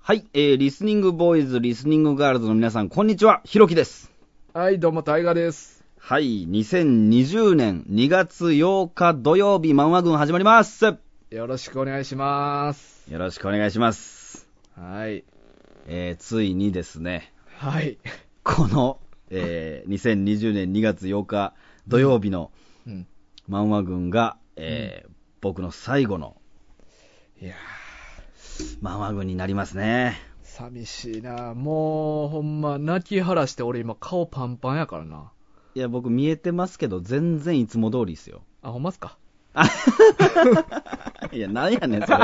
はい、リスニングボーイズ、リスニングガールズの皆さん、こんにちは。ひろきです。 はい、どうも、タイガです。 はい、2020年2月8日土曜日、漫画軍始まります。 よろしくお願いします。 よろしくお願いします。 はい。 ついにですね、 はい。 この、2020年2月8日土曜日の漫画軍が、僕の最後の、 いや漫画軍になりますね。 寂しいな。もう、ほんま、泣き晴らして俺今顔パンパンやからな。 いや、僕見えてますけど、全然いつも通りですよ。 あ、ほんまっすか。 いや、なんやねん、それ。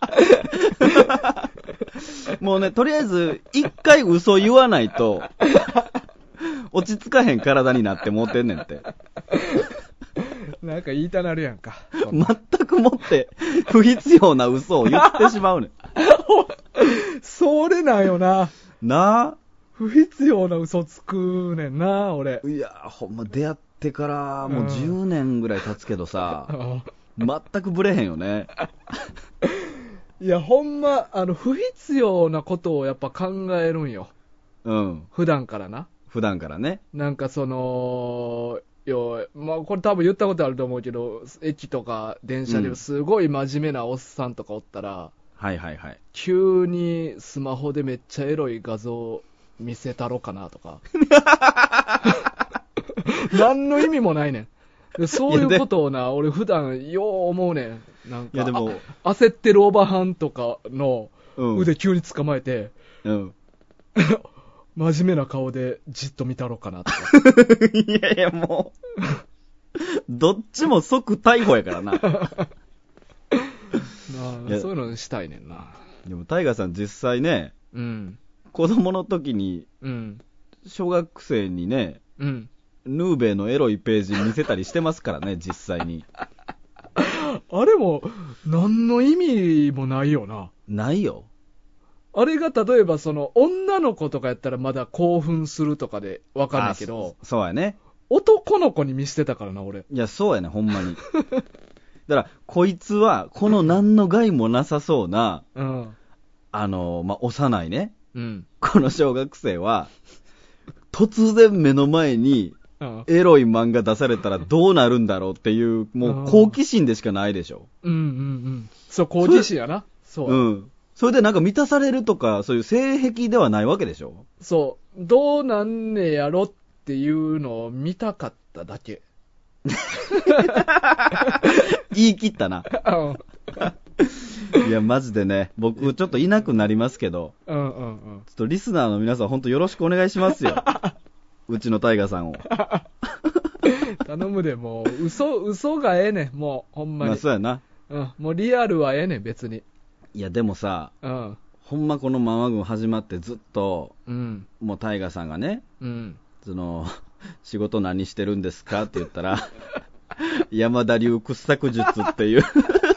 もうね、とりあえず、一回嘘言わないと、落ち着かへん体になってもうてんねんって。 なんか言いたなるやんか。 全くもって、不必要な嘘を言ってしまうねん。 それなんよな。 な不必要な嘘つくねんな、俺。 あいや、ほんま出会ってからもう10年ぐらい経つけどさ、全くブレへんよね。 いや、ほんま、不必要なことをやっぱ考えるんよ。 うん。 普段からな。 普段からね。 なんかまあこれ多分言ったことあると思うけど、駅とか電車ですごい真面目なおっさんとかおったら、 はいはいはい。 急にスマホでめっちゃエロい画像見せたろかなとか。何の意味もないねん。でそういうことをな、俺普段よう思うねん。なんか、焦ってるおばはんとかの腕急に捕まえて、真面目な顔でじっと見たろかなとか。 いやいやもう、どっちも即逮捕やからな。 そういうのしたいねんな。 でもタイガーさん実際ね、子供の時に、小学生にね、ヌーベイのエロいページ見せたりしてますからね、実際に。 あれも、何の意味もないよな。 ないよ。 あれが例えば女の子とかやったらまだ興奮するとかでわかんないけど、 そうやね。 男の子に見せてたからな、俺。 いや、そうやね、ほんまに。だから、こいつは、この何の害もなさそうな、幼いね、この小学生は、突然目の前に、エロい漫画出されたらどうなるんだろうっていう、もう好奇心でしかないでしょ。 そう、好奇心やな。そう。 それでなんか満たされるとか、そういう性癖ではないわけでしょ。 そう。どうなんねやろっていうのを見たかっただけ。 言い切ったな。いや、マジでね、僕ちょっといなくなりますけど、ちょっとリスナーの皆さん本当よろしくお願いしますよ。うちのタイガーさんを。 頼むで、もう、嘘がええねん、もう、ほんまに。 まあ、そうやな。 もうリアルはええねん、別に。 いや、でもさ、ほんまこのママ軍始まってずっと、もうタイガーさんがね、仕事何してるんですかって言ったら、山田流掘削術っていう、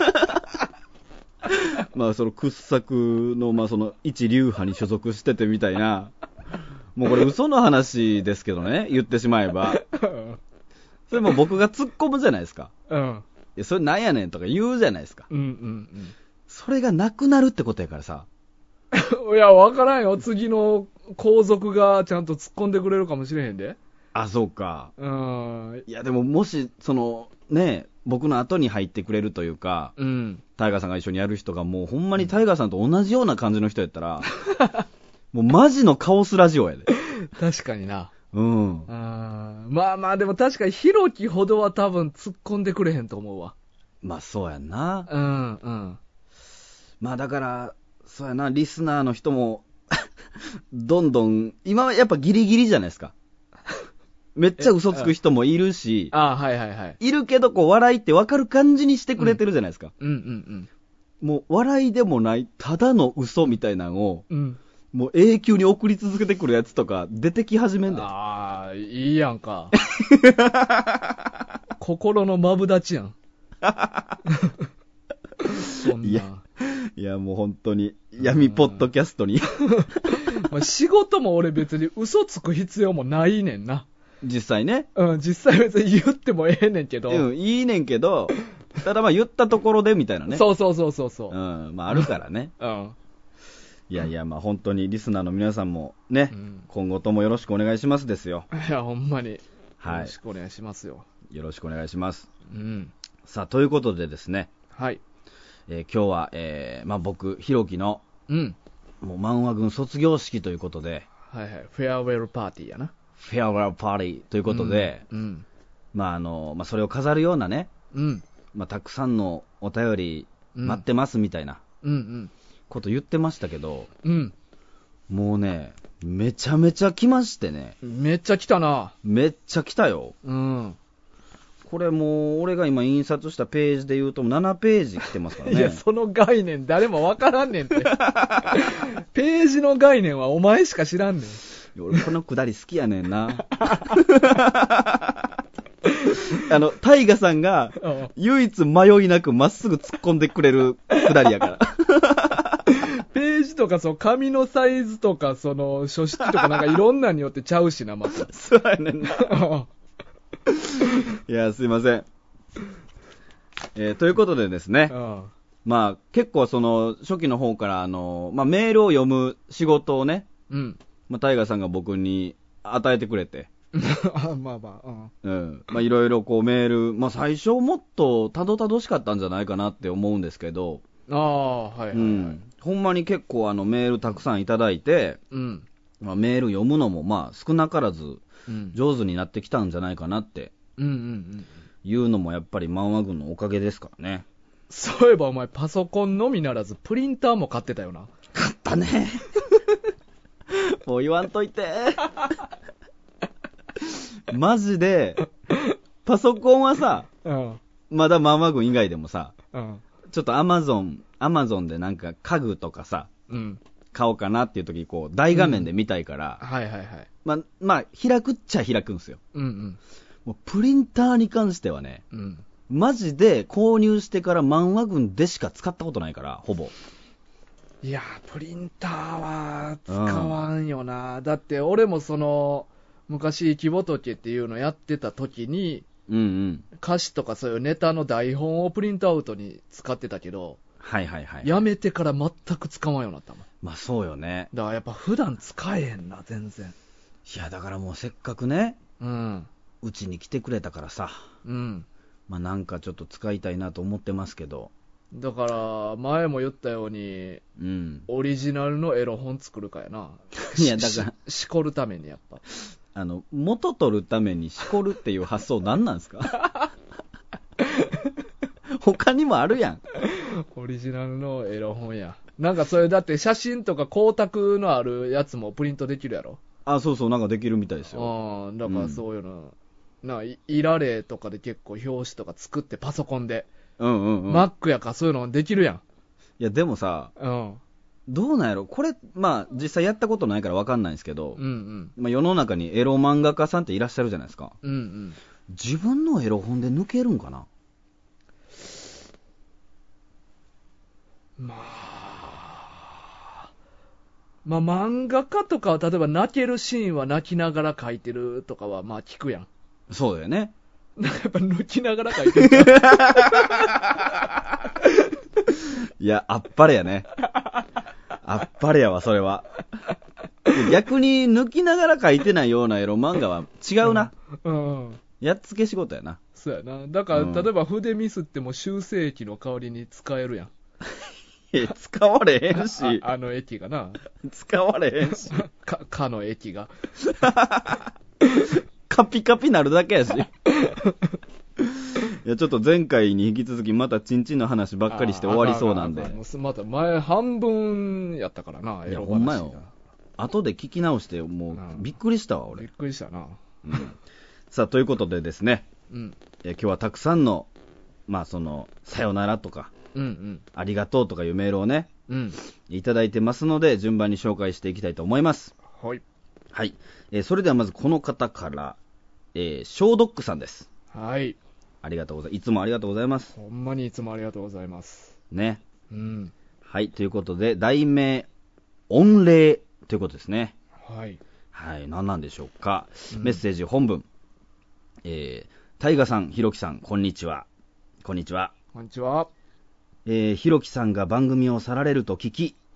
まあその掘削の、まあその一流派に所属しててみたいな、もうこれ嘘の話ですけどね、言ってしまえば。それも僕が突っ込むじゃないですか。いや、それなんやねんとか言うじゃないですか。それがなくなるってことやからさ。 いや、わからんよ。次の皇族がちゃんと突っ込んでくれるかもしれへんで。 あ、そうか。いや、でももし、僕の後に入ってくれるというか、タイガーさんが一緒にやる人がもうほんまにタイガーさんと同じような感じの人やったら、もうマジのカオスラジオやで。 確かにな。まあまあ、でも確かにヒロキほどは多分突っ込んでくれへんと思うわ。 まあそうやんな。まあだから、そうやな、リスナーの人も、どんどん、今はやっぱギリギリじゃないですか。めっちゃ嘘つく人もいるし、いるけど、こう、笑いって分かる感じにしてくれてるじゃないですか。もう、笑いでもない、ただの嘘みたいなのを、もう永久に送り続けてくるやつとか、出てき始めんだよ。 ああ、いいやんか。心のマブダチやん。そんな。 いやもう本当に闇ポッドキャストに仕事も俺別に嘘つく必要もないねんな。 実際ね。 実際別に言ってもええねんけど。 いいねんけど、ただまあ言ったところでみたいなね。 そう。 まああるからね。 いやいや、まあ本当にリスナーの皆さんもね、今後ともよろしくお願いしますですよ。 いや、ほんまに。よはい。 ろしくお願いしますよ。 よろしくお願いします。 うん。 さあ、ということでですね。 はい。 今日は、まあ僕、ひろきの、もう漫画軍卒業式ということで。 はいはい。フェアウェルパーティーやな。 フェアウェルパーティーということで、まあまあそれを飾るようなね、まあたくさんのお便り待ってますみたいな、こと言ってましたけど、もうね、めちゃめちゃ来ましてね。 めっちゃ来たな。 めっちゃ来たよ。これもう、俺が今印刷したページで言うと7ページ来てますからね。 いや、その概念誰もわからんねんって。ページの概念はお前しか知らんねん。 俺このくだり好きやねんな。タイガさんが唯一迷いなくまっすぐ突っ込んでくれるくだりやから。 ページとか紙のサイズとか書式とかなんかいろんなによってちゃうしな、また。 そうやねんな。いや、すいません。ということでですね。まあ結構初期の方からまあメールを読む仕事をね、まあタイガさんが僕に与えてくれて。 まあまあ、 まあいろいろこうメール、まあ最初もっとたどたどしかったんじゃないかなって思うんですけど、 はいはい、はい、 ほんまに結構メールたくさんいただいて、まあ、メール読むのもまあ少なからず上手になってきたんじゃないかなっていうのもやっぱり漫画軍のおかげですからね。 そういえばお前パソコンのみならずプリンターも買ってたよな。 買ったね。もう言わんといて。マジでパソコンはさ、まだ漫画軍以外でもさ、ちょっとアマゾンでなんか家具とかさ、買おうかなっていう時にこう大画面で見たいから、まあ開くっちゃ開くんですよ。もうプリンターに関してはね、マジで購入してから漫画軍でしか使ったことないから、ほぼ。 いやプリンターは使わんよな。だって俺も昔木仏っていうのやってた時に、歌詞とかそういうネタの台本をプリントアウトに使ってたけど、やめてから全く使わんようになったもん。 まあそうよね。 だからやっぱ普段使えへんな、全然。 いやだからもうせっかくね、うちに来てくれたからさ、まあなんかちょっと使いたいなと思ってますけど。 だから前も言ったように、オリジナルのエロ本作るかやな。 いやだからしこるためにやっぱ。 元取るためにしこるっていう発想何なんですか？他にもあるやん。 オリジナルのエロ本や。なんかそれだって写真とか光沢のあるやつもプリントできるやろ。 そうそう、なんかできるみたいですよ。 だからそういうの、イラレとかで結構表紙とか作ってパソコンで。Mac やからそういうのできるやん。 いやでもさ、どうなんやろこれ、まあ実際やったことないから分かんないんですけど、まあ、世の中にエロ漫画家さんっていらっしゃるじゃないですか。自分のエロ本で抜けるんかな。 まあ漫画家とかは例えば泣けるシーンは泣きながら描いてるとかはまあ聞くやん。 そうだよね。 なんかやっぱ抜きながら描いてるいやあっぱれやね。あっぱれやわそれは。逆に抜きながら描いてないようなエロ漫画は違うな。やっつけ仕事やな。 そうやな。だから、例えば筆ミスっても修正液の代わりに使えるやん。 使われへんし。 液がな。 使われへんし。 かの液が。 カピカピなるだけやし。いや、ちょっと前回に引き続きまたチンチンの話ばっかりして終わりそうなんで。 また前半分やったからな、エロ話が。いや、ほんまよ。 後で聞き直して、もうびっくりしたわ、俺。 びっくりしたな。 さあ、ということでですね、今日はたくさんの、まあさよならとか、ありがとうとかいうメールをね、いただいてますので、順番に紹介していきたいと思います。 はい。 はい。それではまずこの方から、ショードックさんです。 はい。 ありがとうございます。いつもありがとうございます。 ほんまにいつもありがとうございます。 ね。はい。ということで、題名、御礼ということですね。 はい。 はい。何なんでしょうか。メッセージ本文。タイガさん、ひろきさん、こんにちは。こんにちは。 こんにちは。 ひろきさんが番組を去られると聞き、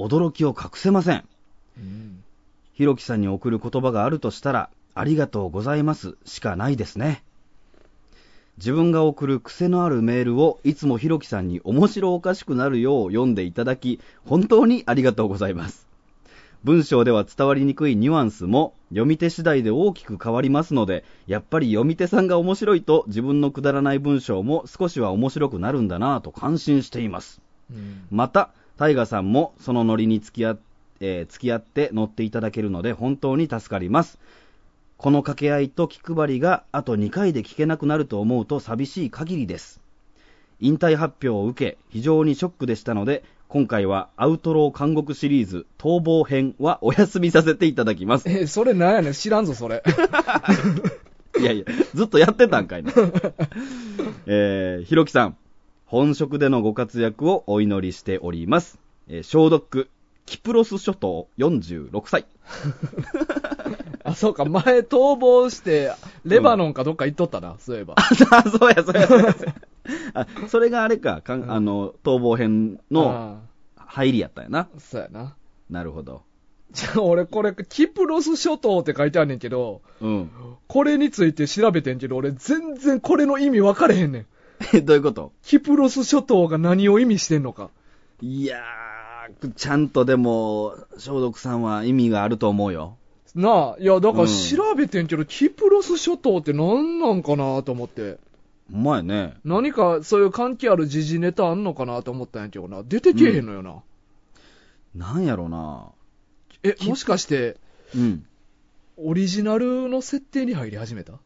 驚きを隠せません。ひろきさんに送る言葉があるとしたら、ありがとうございますしかないですね。自分が送る癖のあるメールをいつもひろきさんに面白おかしくなるよう読んでいただき、本当にありがとうございます。文章では伝わりにくいニュアンスも読み手次第で大きく変わりますので、やっぱり読み手さんが面白いと自分のくだらない文章も少しは面白くなるんだなぁと感心しています。また、タイガさんもそのノリに付き合って乗っていただけるので本当に助かります。この掛け合いと気配りがあと2回で聞けなくなると思うと寂しい限りです。引退発表を受け非常にショックでしたので、今回はアウトロー監獄シリーズ逃亡編はお休みさせていただきます。 それなんやねん、知らんぞそれ。 いやいや、ずっとやってたんかいな。ひろきさん、本職でのご活躍をお祈りしております。消毒キプロス諸島46歳。 あ、そうか、前逃亡してレバノンかどっか行っとったな、そういえば。 そうや。あ、それがあれか、逃亡編の入りやったんやな。 そうやな。 なるほど。 じゃあ俺これ、キプロス諸島って書いてあんねんけど、これについて調べてんけど、俺全然これの意味分かれへんねん。どういうこと？ キプロス諸島が何を意味してんのか。 いやー、ちゃんとでも、消毒さんは意味があると思うよ。 なあ、いや、だから調べてんけど、キプロス諸島って何なんかなと思って。 うまいね。 何かそういう関係ある時事ネタあんのかなと思ったんやけどな。出てけえへんのよな。 なんやろな。 もしかして、オリジナルの設定に入り始めた？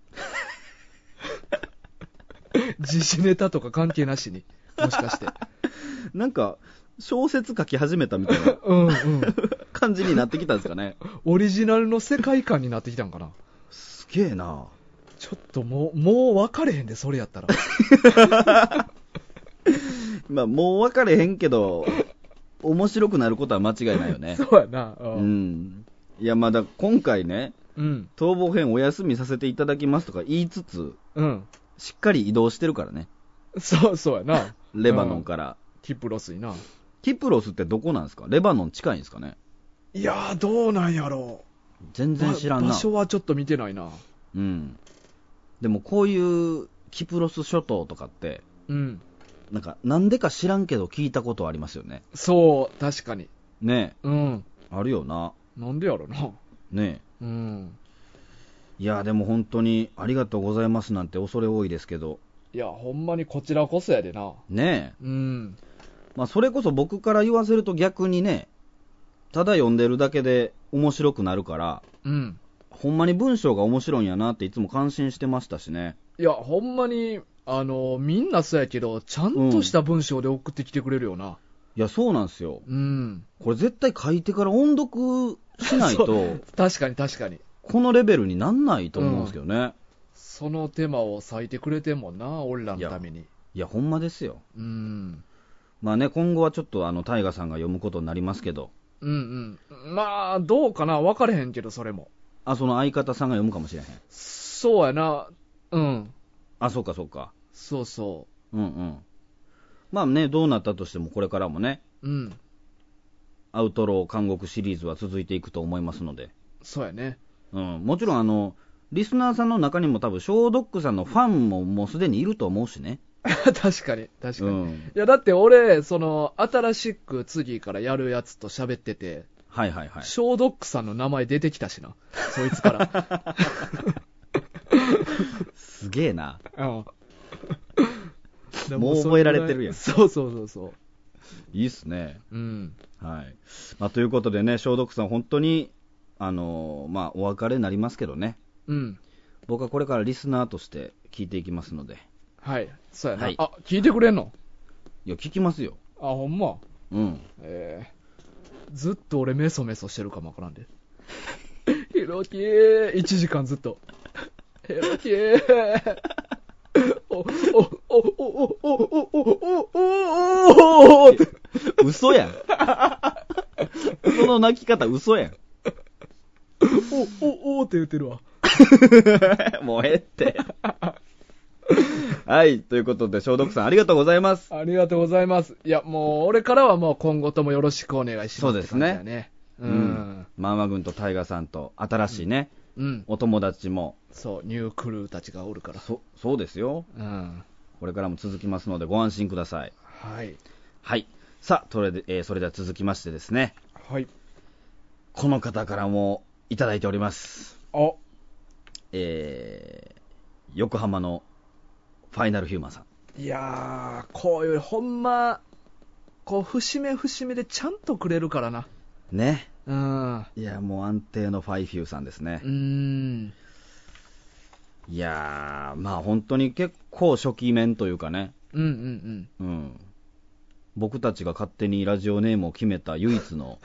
時事ネタとか関係なしに。もしかして。 なんか、小説書き始めたみたいな感じになってきたんですかね。 オリジナルの世界観になってきたんかな。 すげえな。 ちょっともう分かれへんで、それやったら。 まあ、もう分かれへんけど、面白くなることは間違いないよね。 そうやな。 いや、まだ今回ね、逃亡編お休みさせていただきますとか言いつつ、しっかり移動してるからね。 そうやな。 レバノンから。 キプロスにな。 キプロスってどこなんですか？レバノン近いんですかね？ いやー、どうなんやろう。 全然知らんな。 場所はちょっと見てないな。 でもこういうキプロス諸島とかって、なんでか知らんけど聞いたことありますよね。 そう、確かに。 ねえ。あるよな。 なんでやろな。 ねえ。いや、でも本当にありがとうございますなんて恐れ多いですけど。 いや、ほんまにこちらこそやでな。 ねえ。まあ、それこそ僕から言わせると逆にね、ただ読んでるだけで面白くなるから、ほんまに文章が面白いんやなっていつも感心してましたしね。 いや、ほんまに、みんなそうやけど、ちゃんとした文章で送ってきてくれるよな。 いや、そうなんですよ。これ絶対書いてから音読しないと、 確かに。 このレベルになんないと思うんですけどね。 その手間を割いてくれてんもんな、俺らのために。 いや、ほんまですよ。まあね、今後はちょっとタイガさんが読むことになりますけど。 まあ、どうかな、分かれへんけど、それも。 その相方さんが読むかもしれへん。 そうやな。 そうか。 そう。 まあね、どうなったとしてもこれからもね、アウトロー監獄シリーズは続いていくと思いますので。 そうやね。 もちろんリスナーさんの中にも多分ショードックさんのファンももうすでにいると思うしね。 確かに。いや、だって俺、新しく次からやるやつと喋ってて、ショードックさんの名前出てきたしな。そいつから。 すげえな。もう覚えられてるやん。 そう。 いいっすね。はい。まあ、ということでね、ショードックさん本当に、まあ、お別れになりますけどね。僕はこれからリスナーとして聞いていきますので。 はい、そうやな。聞いてくれんの？ いや、聞きますよ。 ほんま。ずっと俺メソメソしてるかもわからんで。ひろきー、1時間ずっと。ひろきー。 嘘やん。その泣き方嘘やん。 って言ってるわ。 もうええって。 はい、ということで、消毒さんありがとうございます。 ありがとうございます。いや、もう、俺からはもう今後ともよろしくお願いします。 そうですね。 って感じだね。 マンマ軍とタイガさんと、新しいね、お友達も。 そう、ニュークルーたちがおるから。 そうですよ。これからも続きますので、ご安心ください。 はい。 はい。さあ、それでは続きましてですね。 はい。 この方からもいただいております。横浜のファイナルヒューマンさん。いやー、こういうほんま、こう節目節目でちゃんとくれるからな。 ね。いや、もう安定のファイフューさんですね。いやー、まあ本当に結構初期面というかね。僕たちが勝手にラジオネームを決めた唯一の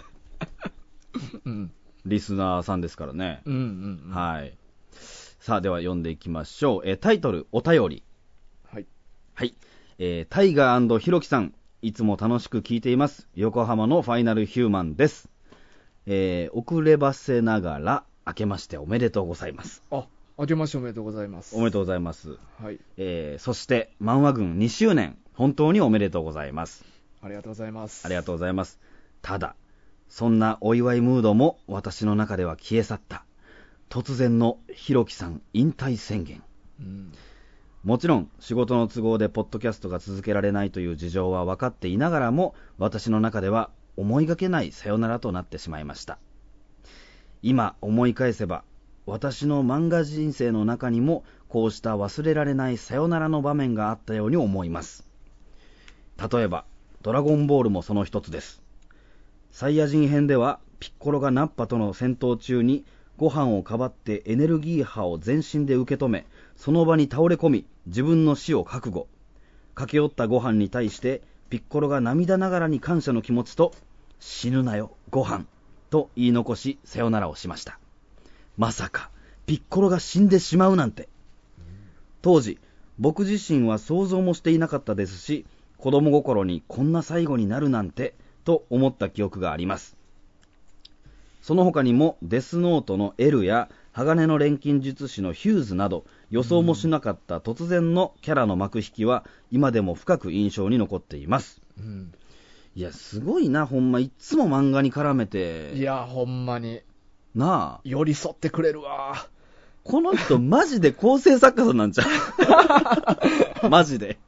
リスナーさんですからね。はい。さあ、では読んでいきましょう。タイトル、お便り。 はい。 はい。タイガーひろきさん、いつも楽しく聞いています。横浜のファイナルヒューマンです。遅ればせながら、明けましておめでとうございます。 明けましておめでとうございます。 おめでとうございます。 はい。 そして、漫画軍2周年、本当におめでとうございます。 ありがとうございます。 ありがとうございます。ただ、そんなお祝いムードも私の中では消え去った。突然のひろきさん引退宣言。もちろん仕事の都合でポッドキャストが続けられないという事情は分かっていながらも、私の中では思いがけないさよならとなってしまいました。今思い返せば、私の漫画人生の中にもこうした忘れられないさよならの場面があったように思います。例えばドラゴンボールもその一つです。サイヤ人編ではピッコロがナッパとの戦闘中にご飯をかばってエネルギー波を全身で受け止め、その場に倒れ込み、自分の死を覚悟。駆け寄ったご飯に対してピッコロが涙ながらに感謝の気持ちと、死ぬなよご飯と言い残しさよならをしました。まさかピッコロが死んでしまうなんて。当時僕自身は想像もしていなかったですし、子供心にこんな最後になるなんてと思った記憶があります。その他にもデスノートの L や鋼の錬金術師のヒューズなど、予想もしなかった突然のキャラの幕引きは今でも深く印象に残っています。いや、すごいな、ほんま。いっつも漫画に絡めて。 いや、ほんまになあ、 寄り添ってくれるわ。 この人マジで構成作家さんなんちゃうマジで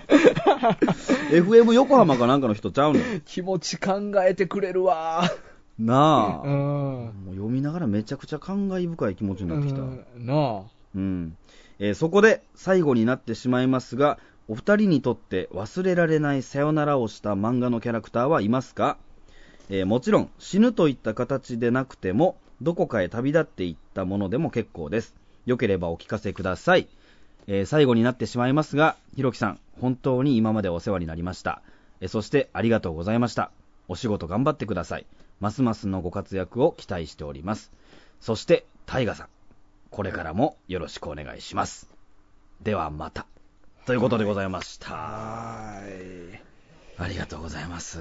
FM 横浜かなんかの人ちゃうの。 気持ち考えてくれるわなあ、もう読みながらめちゃくちゃ感慨深い気持ちになってきた。 なあ、そこで最後になってしまいますが、お二人にとって忘れられないさよならをした漫画のキャラクターはいますか？もちろん死ぬといった形でなくても、どこかへ旅立っていったものでも結構です。よければお聞かせください。最後になってしまいますが、ひろきさん本当に今までお世話になりました。そしてありがとうございました。お仕事頑張ってください。ますますのご活躍を期待しております。そしてタイガさん、これからもよろしくお願いします。ではまた、ということでございました。ありがとうございます。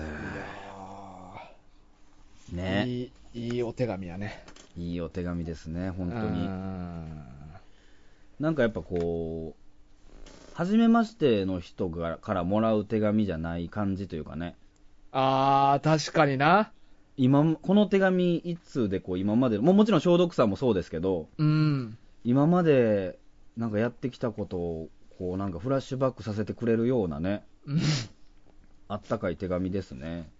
ね、 いいお手紙やね。 いいお手紙ですね、本当に。なんかやっぱこう、初めましての人からもらう手紙じゃない感じというかね。 確かにな。 この手紙一通でこう今までもちろん消毒さんもそうですけど、今までなんかやってきたことをこうなんかフラッシュバックさせてくれるようなね、あったかい手紙ですね。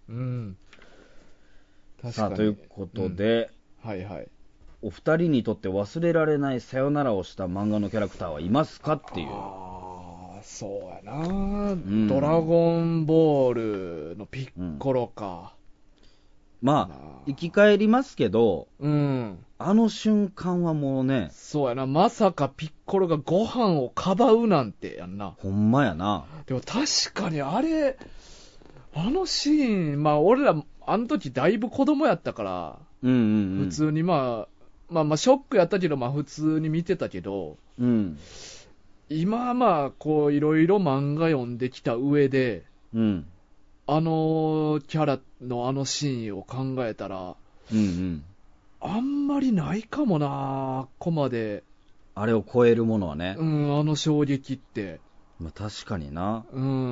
確かに。さあ、ということで、お二人にとって忘れられないさよならをした漫画のキャラクターはいますかっていう。 そうやな、ドラゴンボールのピッコロか。 まあ生き返りますけど、あの瞬間はもうね。 そうやな、まさかピッコロがご飯をかばうなんてやんな。 ほんまやな。 でも確かにあのシーン、俺らあの時だいぶ子供やったから、普通にショックやったけど、普通に見てたけど、今こういろいろ漫画読んできた上で、あのキャラのあのシーンを考えたら、あんまりないかもな、ここまで。 あれを超えるものはね。 あの衝撃って。 まあ確かにな。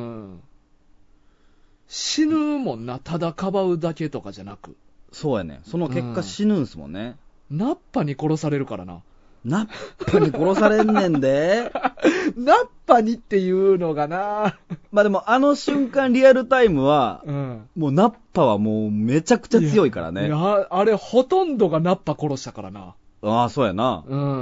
死ぬもんな、ただかばうだけとかじゃなく。 そうやね。その結果死ぬんすもんね。 ナッパに殺されるからな。 ナッパに殺されんねんで。 ナッパにっていうのがな。 まあでもあの瞬間リアルタイムは、もうナッパはもうめちゃくちゃ強いからね。 いや、あれほとんどがナッパ殺したからな。 ああ、そうやな。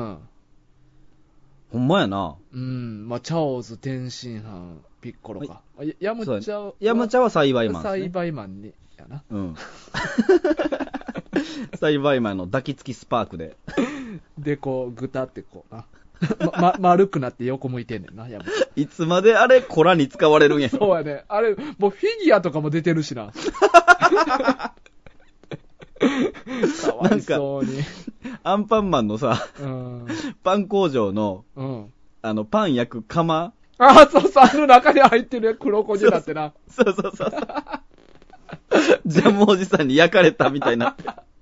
ほんまやな。 まあ、チャオズ、天津飯、ピッコロか。ヤムチャは栽培マンですね。 栽培マンに、やな。 栽培マンの抱きつきスパークで。 で、こう、ぐたってこうな。丸くなって横向いてんねんな、ヤムチャ。 いつまであれ、コラに使われるんや。 そうやね。あれ、もうフィギュアとかも出てるしな。かわいそうに。 アンパンマンのさ、パン工場の、パン焼く釜。 そうそう、あの中に入ってる黒焦げだってな。 そう。ジャムおじさんに焼かれたみたいな。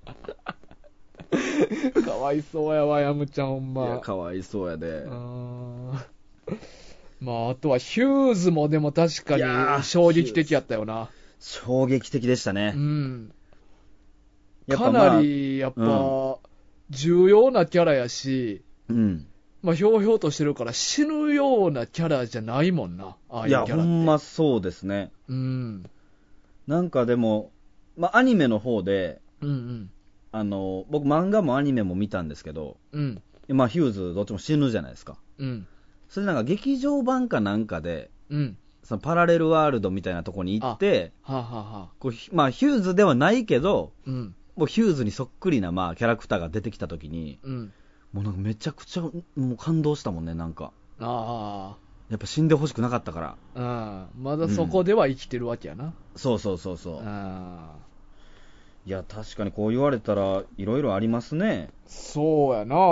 かわいそうやわ、ヤムちゃんほんま。 いや、かわいそうやで。 まあ、あとはヒューズもでも確かに衝撃的やったよな。 衝撃的でしたね。 かなり、やっぱ、重要なキャラやし、まあ、ひょうひょうとしてるから死ぬようなキャラじゃないもんな、ああいうキャラって。いや、 ほんまそうですね。なんかでも、まあ、アニメの方で、僕漫画もアニメも見たんですけど、まあ、ヒューズどっちも死ぬじゃないですか。それなんか劇場版かなんかで、そのパラレルワールドみたいなとこに行って、こうまあ、ヒューズではないけど、もうヒューズにそっくりな、まあ、キャラクターが出てきたときに、もうなんかめちゃくちゃもう感動したもんね、なんか。やっぱ死んでほしくなかったから。 まだそこでは生きてるわけやな。 そう。いや、確かにこう言われたら、いろいろありますね。 そうやな。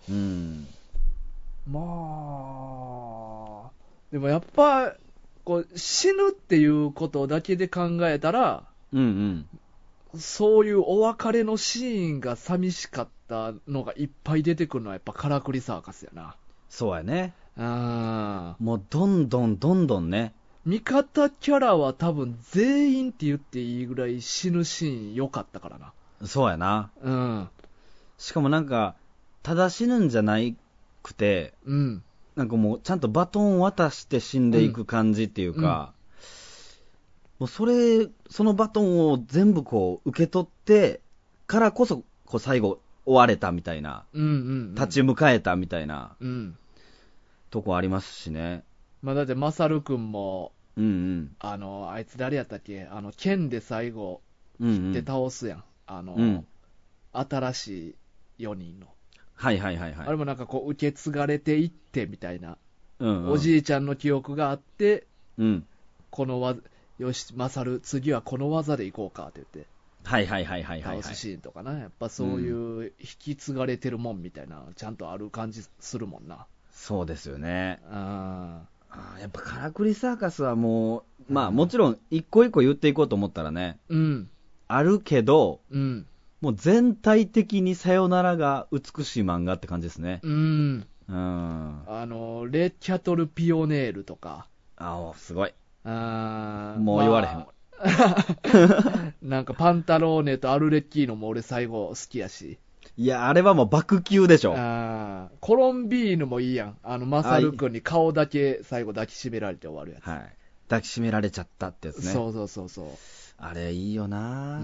まあ、でもやっぱ、こう死ぬっていうことだけで考えたら、そういうお別れのシーンが寂しかったのがいっぱい出てくるのはやっぱカラクリサーカスやな。 そうやね。もうどんどんね。 味方キャラは多分全員って言っていいぐらい死ぬシーン良かったからな。 そうやな。しかもなんか、ただ死ぬんじゃなくて、なんかもうちゃんとバトンを渡して死んでいく感じっていうか、もうそのバトンを全部こう受け取ってからこそ、こう最後終われたみたいな、立ち迎えたみたいな、とこありますしね。 まあだってマサル君も、あいつ誰やったっけ、剣で最後切って倒すやん。新しい4人の。あれもなんかこう受け継がれていってみたいな、おじいちゃんの記憶があって、この技、よし、マサル、次はこの技でいこうかって言って。倒すシーンとかな。やっぱそういう引き継がれてるもんみたいな、ちゃんとある感じするもんな。 そうですよね。やっぱカラクリサーカスはもう、まあもちろん一個一個言っていこうと思ったらね、あるけど、もう全体的にさよならが美しい漫画って感じですね。レ・キャトル・ピオネールとか。 すごい。もう言われへん。 なんかパンタローネとアルレッキーノも俺最後好きやし。 いや、あれはもう爆級でしょ。 コロンビーヌもいいやん。マサル君に顔だけ最後抱きしめられて終わるやつ。 抱きしめられちゃったってやつね。 そう。 あれいいよな。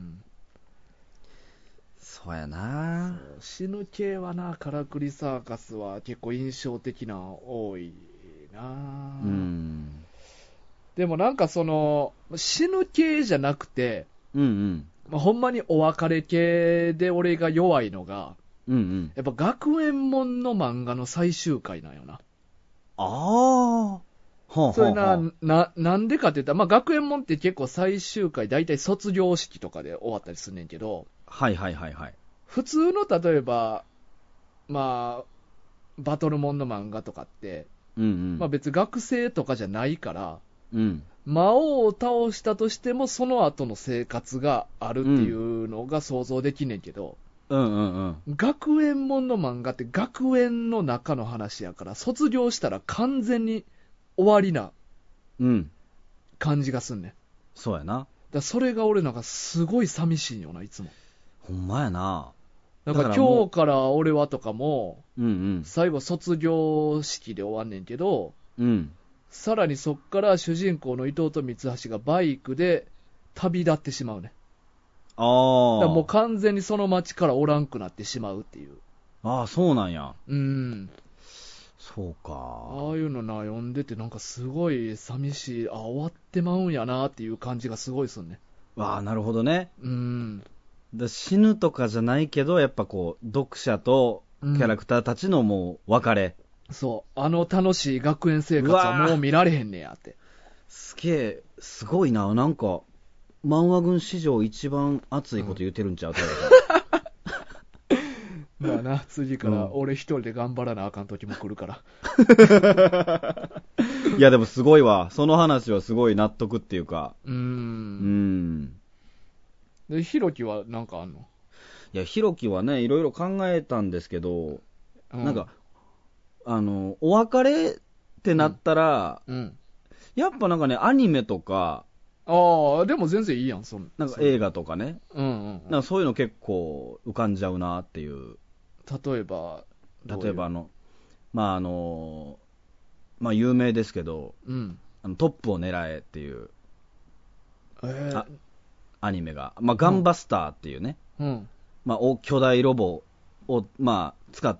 そうやな。 死ぬ系はな、カラクリサーカスは結構印象的な多いな。でもなんかその死ぬ系じゃなくて、ほんまにお別れ系で俺が弱いのが、やっぱ学園もんの漫画の最終回なんよな。それなんでかって言ったら、まあ学園もんって結構最終回大体卒業式とかで終わったりすんねんけど、普通の例えば、まあバトルもんの漫画とかって、まあ別に学生とかじゃないから、魔王を倒したとしてもその後の生活があるっていうのが想像できんねんけど、学園もんの漫画って学園の中の話やから、卒業したら完全に終わりなうん。 感じがすんねん。 そうやな。 だそれが俺なんかすごい寂しいよな、いつも。 ほんまやな。 だから今日から俺はとかも、 うんうん。 最後卒業式で終わんねんけど、 うん。 さらにそっから主人公の伊藤と三橋がバイクで旅立ってしまうね。 ああ。 だからもう完全にその街からおらんくなってしまうっていう。 ああ、そうなんや。 うん。 そうか。 ああいうのな、読んでてなんかすごい寂しい、終わってまうんやなっていう感じがすごいすんね。 ああ、なるほどね。 うん。 死ぬとかじゃないけど、やっぱこう、読者とキャラクターたちのもう別れ。 そう。楽しい学園生活はもう見られへんねやって。 すげえ、すごいな。なんか、漫画軍史上一番熱いこと言ってるんちゃう、 まあな、次から俺一人で頑張らなあかん時も来るから。 いやでもすごいわ。その話はすごい納得っていうか。 で、ひろきはなんかあんの？ いや、ひろきはね、いろいろ考えたんですけど、なんか、お別れってなったら、やっぱなんかね、アニメとか、 ああ、でも全然いいやん、 なんか映画とかね、 なんかそういうの結構浮かんじゃうなっていう。 例えば、 まあまあ有名ですけど、トップを狙えっていう、アニメが、まあガンバスターっていうね、まあ巨大ロボを、まあ使って、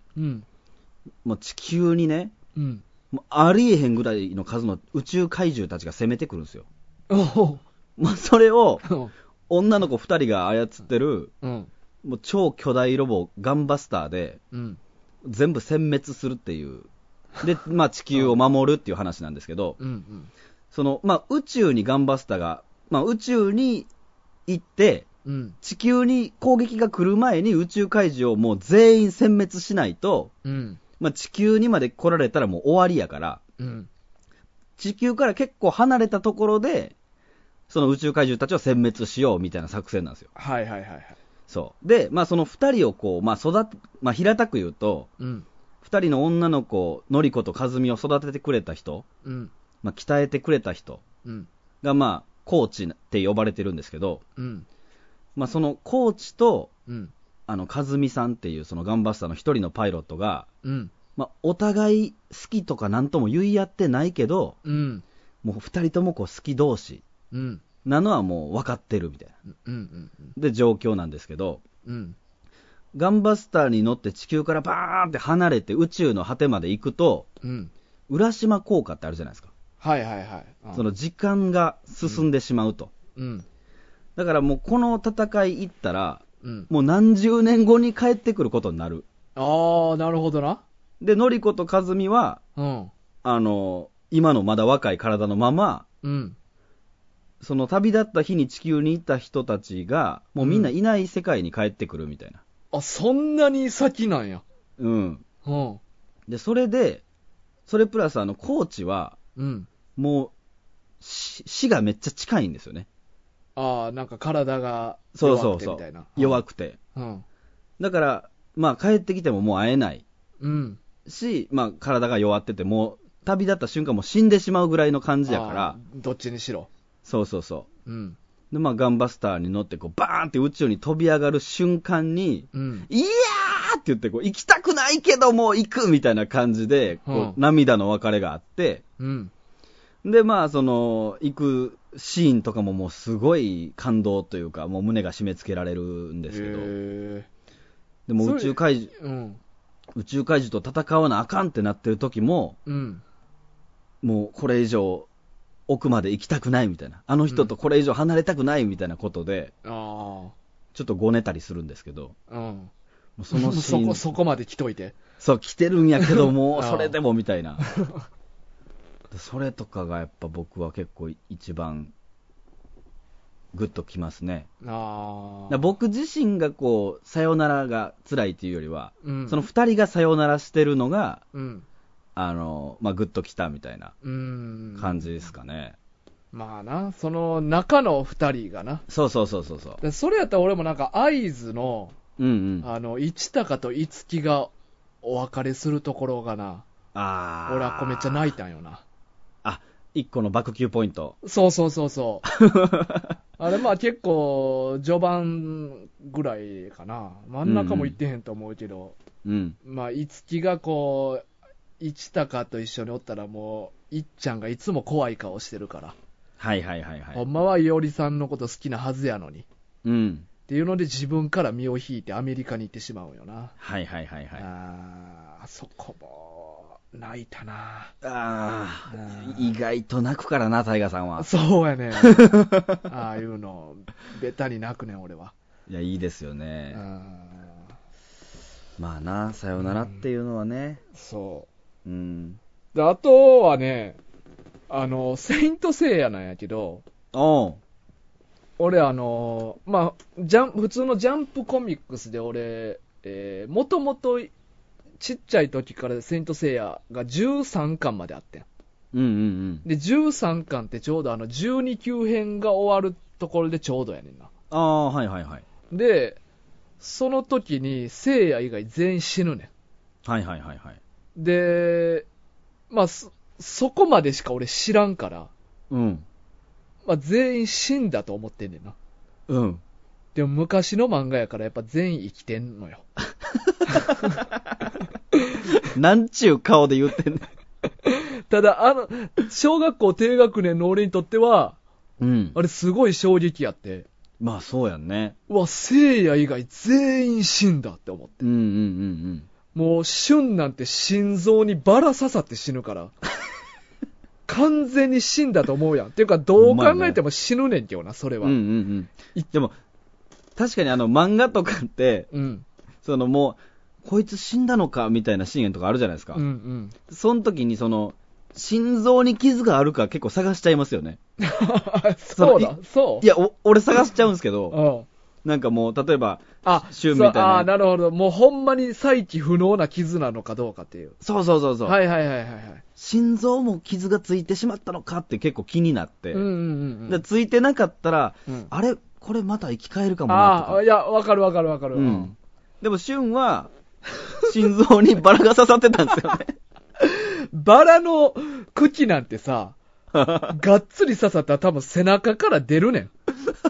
もう地球にね、もうありえへんぐらいの数の宇宙怪獣たちが攻めてくるんですよ。まあそれを、女の子2人が操ってる、もう超巨大ロボガンバスターで、全部殲滅するっていう。で、まあ地球を守るっていう話なんですけど、まあ宇宙にガンバスターが、まあ宇宙に行って、地球に攻撃が来る前に宇宙怪獣をもう全員殲滅しないと、まあ地球にまで来られたらもう終わりやから、地球から結構離れたところで、その宇宙怪獣たちを殲滅しようみたいな作戦なんですよ。 はいはいはいはい。 そう。で、まあその二人をこう、まあ平たく言うと、二人の女の子、のりことかずみを育ててくれた人、まあ鍛えてくれた人が、まあ、コーチって呼ばれてるんですけど、まあそのコーチと、かずみさんっていうそのガンバスターの一人のパイロットが、まあお互い好きとかなんとも言い合ってないけど、もう二人ともこう好き同士、なのはもう分かってるみたいな、で状況なんですけど、ガンバスターに乗って地球からバーンって離れて宇宙の果てまで行くと、浦島効果ってあるじゃないですか。 はいはいはい。 その時間が進んでしまうと。だからもうこの戦い行ったら、もう何十年後に帰ってくることになる。 ああ、なるほどな。 で、のりことかずみは、今のまだ若い体のまま、その旅立った日に地球に行った人たちが、もうみんないない世界に帰ってくるみたいな。 あ、そんなに先なんや。 で、それプラスコーチは、もう、死がめっちゃ近いんですよね。 ああ、なんか体が弱くてみたいな。 弱くて。だから、まあ帰ってきてももう会えない。し、まあ体が弱ってて、もう旅立った瞬間もう死んでしまうぐらいの感じやから。 どっちにしろ。 そう。で、まあガンバスターに乗ってこうバーンって宇宙に飛び上がる瞬間に、いやーって言ってこう行きたくないけどもう行くみたいな感じで、こう涙の別れがあって、で、まあ行くシーンとかももうすごい感動というか、もう胸が締め付けられるんですけど、でも宇宙怪獣と戦わなあかんってなってる時も、もうこれ以上奥まで行きたくないみたいな、あの人とこれ以上離れたくないみたいなことで、ちょっとごねたりするんですけど、もうそのシーンそこまで来といて。 そう、来てるんやけども、それでもみたいな。それとかがやっぱ僕は結構一番グッときますね。僕自身がこうさよならが辛いというよりは、その二人がさよならしてるのが、まあグッときたみたいな感じですかね。 まあな、その中の二人がな。 そう。それやったら俺もなんか会津の、市高と五木がお別れするところがな、俺はめっちゃ泣いたんよな。 一個の爆球ポイント。 そうそうそうそう。あれまあ結構序盤ぐらいかな。真ん中も行ってへんと思うけど、 うん。 まあ、いつきがこう、一高と一緒におったらもう、いっちゃんがいつも怖い顔してるから。 はいはいはいはい。 ほんまはいおりさんのこと好きなはずやのに。 うん。 っていうので自分から身を引いてアメリカに行ってしまうよな。 はいはいはいはい。 あそこも、泣いたな。 意外と泣くからな、タイガさんは。 そうやね。ああいうの、ベタに泣くねん、俺は。 いや、いいですよね。まあな、さよならっていうのはね。 そう。 うん。 で、あとはね、セイントセイヤなんやけど、俺まあ、普通のジャンプコミックスで俺、もともとちっちゃい時からセイントセイヤが13巻まであってん。 うんうんうん。 で、13巻ってちょうど12級編が終わるところでちょうどやねんな。 はいはいはい。 で、その時にセイヤ以外全員死ぬねん。はいはいはいはい。 で、まあ、そこまでしか俺知らんから、 うん。 まあ全員死んだと思ってんねんな。 うん。 でも昔の漫画やからやっぱ全員生きてんのよ。 なんちゅう顔で言ってんねん。 ただ、小学校低学年の俺にとっては、 うん。 あれすごい衝撃やって。 まあそうやんね。 うわ、聖夜以外全員死んだって思って。 うんうんうんうん。 もう、旬なんて心臓にバラ刺さって死ぬから。完全に死んだと思うやん。っていうか、どう考えても死ぬねんけどな、それは。 うんうんうん。でも、確かに漫画とかって、 うん。 もう、こいつ死んだのかみたいなシーンとかあるじゃないですか。 うんうん。 その時に心臓に傷があるか結構探しちゃいますよね。 そうだ、そう。 いや、俺探しちゃうんですけど、 うん。 なんかもう、例えば、 シュンみたいな。なるほど。もうほんまに再起不能な傷なのかどうかっていう。 そうそうそうそう。 はいはいはいはい。 心臓も傷がついてしまったのかって結構気になって。 うんうんうんでついてなかったら、あれこれまた生き返るかもなとか。 いや、わかるわかるわかる。 うん。でも、シュンは、心臓にバラが刺さってたんですよね。 バラの茎なんてさ、がっつり刺さったら多分背中から出るねん。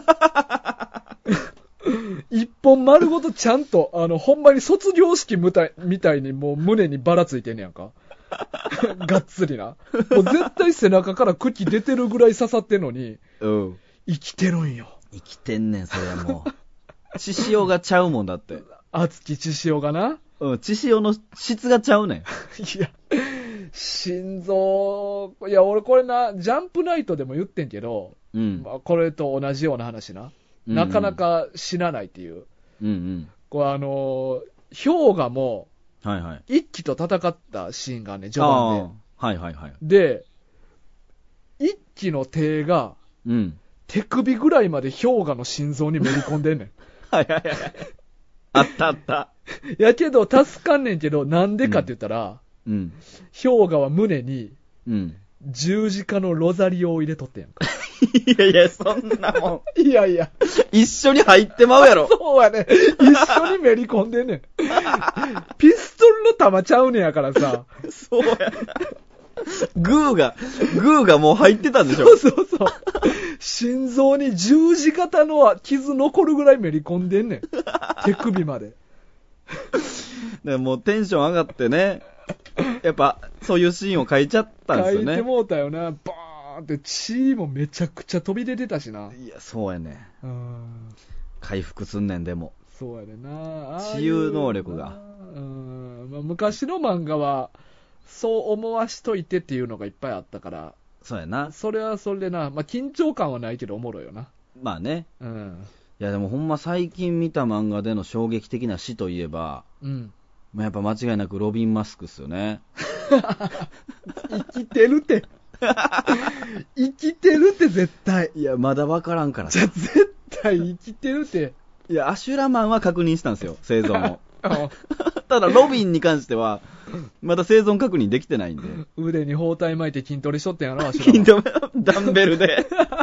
一本丸ごとちゃんと、ほんまに卒業式みたいにもう胸にバラついてんねやんか。がっつりな。もう絶対背中から茎出てるぐらい刺さってんのに、 うん。 生きてるんよ。 生きてんねん、それはもう。血潮がちゃうもんだって。 熱き血潮がな。 うん、血潮の質がちゃうねん。 いや、心臓、いや、俺これな、ジャンプナイトでも言ってんけど、 うん。 まあ、これと同じような話な。なかなか死なないっていう。 うんうん。 これ氷河も、 はいはい。 一騎と戦ったシーンがね、序盤で。 はいはいはい。 で、一騎の手が、 うん。 手首ぐらいまで氷河の心臓にめり込んでんねん。 はいはいはい。あったあった。 やけど、助かんねんけど、なんでかって言ったら、 うん。 氷河は胸に、 うん。 十字架のロザリオを入れとってんやんか。 いやいや、そんなもん。いやいや。 一緒に入ってまうやろ。 そうやね。一緒にめり込んでんねん。ピストルの弾ちゃうねんやからさ。 そうやな。グーがもう入ってたんでしょ。 そうそうそう。心臓に十字型の傷残るぐらいめり込んでんねん。手首まで。 でもうテンション上がってね。やっぱ、そういうシーンを書いちゃったんですよね。 書いてもうたよな。バーンって血もめちゃくちゃ飛び出てたしな。 いや、そうやね。回復すんねん、でも。 そうやねな。 治癒能力が。 まあ、昔の漫画は、そう思わしといてっていうのがいっぱいあったから。 そうやな。 それはそれでな。まあ、緊張感はないけどおもろいよな。 まあね。うん。いや、でもほんま最近見た漫画での衝撃的な死といえば、うん。まあ、やっぱ間違いなくロビン・マスクっすよね。 生きてるって。生きてるって絶対。 いや、まだわからんからじゃ、絶対生きてるって。 いや、アシュラマンは確認したんですよ、生存を。ただ、ロビンに関しては、まだ生存確認できてないんで。 腕に包帯巻いて筋トレしとってんやろ、アシュラマン。ダンベルで。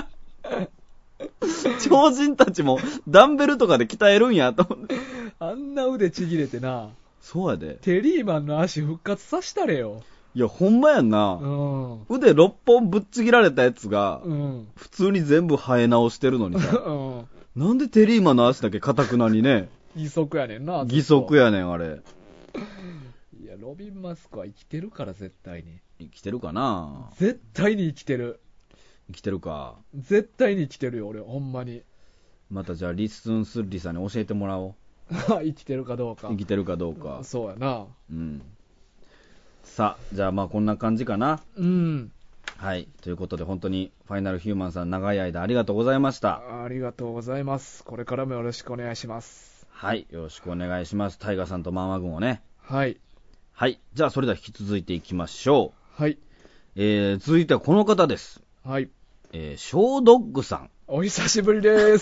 超人たちもダンベルとかで鍛えるんやと思って。 あんな腕ちぎれてな。 そうやで。 テリーマンの足復活させたれよ。 いや、ほんまやんな。腕6本ぶっちぎられたやつが、普通に全部生え直してるのにさ。なんでテリーマの足だけ固くなにね。 義足やねんな。 義足やねん、あれ。 いや、ロビン・マスクは生きてるから、絶対に。 生きてるかな。 絶対に生きてる。 生きてるか。 絶対に生きてるよ、俺、ほんまに。 またじゃあ、リッスンスッリさんに教えてもらおう。 生きてるかどうか。 生きてるかどうか。 そうやな。 うん。さあ、じゃあまあこんな感じかな。 うん。 はい。ということで本当にファイナルヒューマンさん長い間ありがとうございました。 ありがとうございます。これからもよろしくお願いします。 はい。よろしくお願いします。タイガさんとマンマ軍をね。 はい。 はい。じゃあそれでは引き続いていきましょう。はい。 続いてはこの方です。 はい。 ショードッグさん。 お久しぶりです。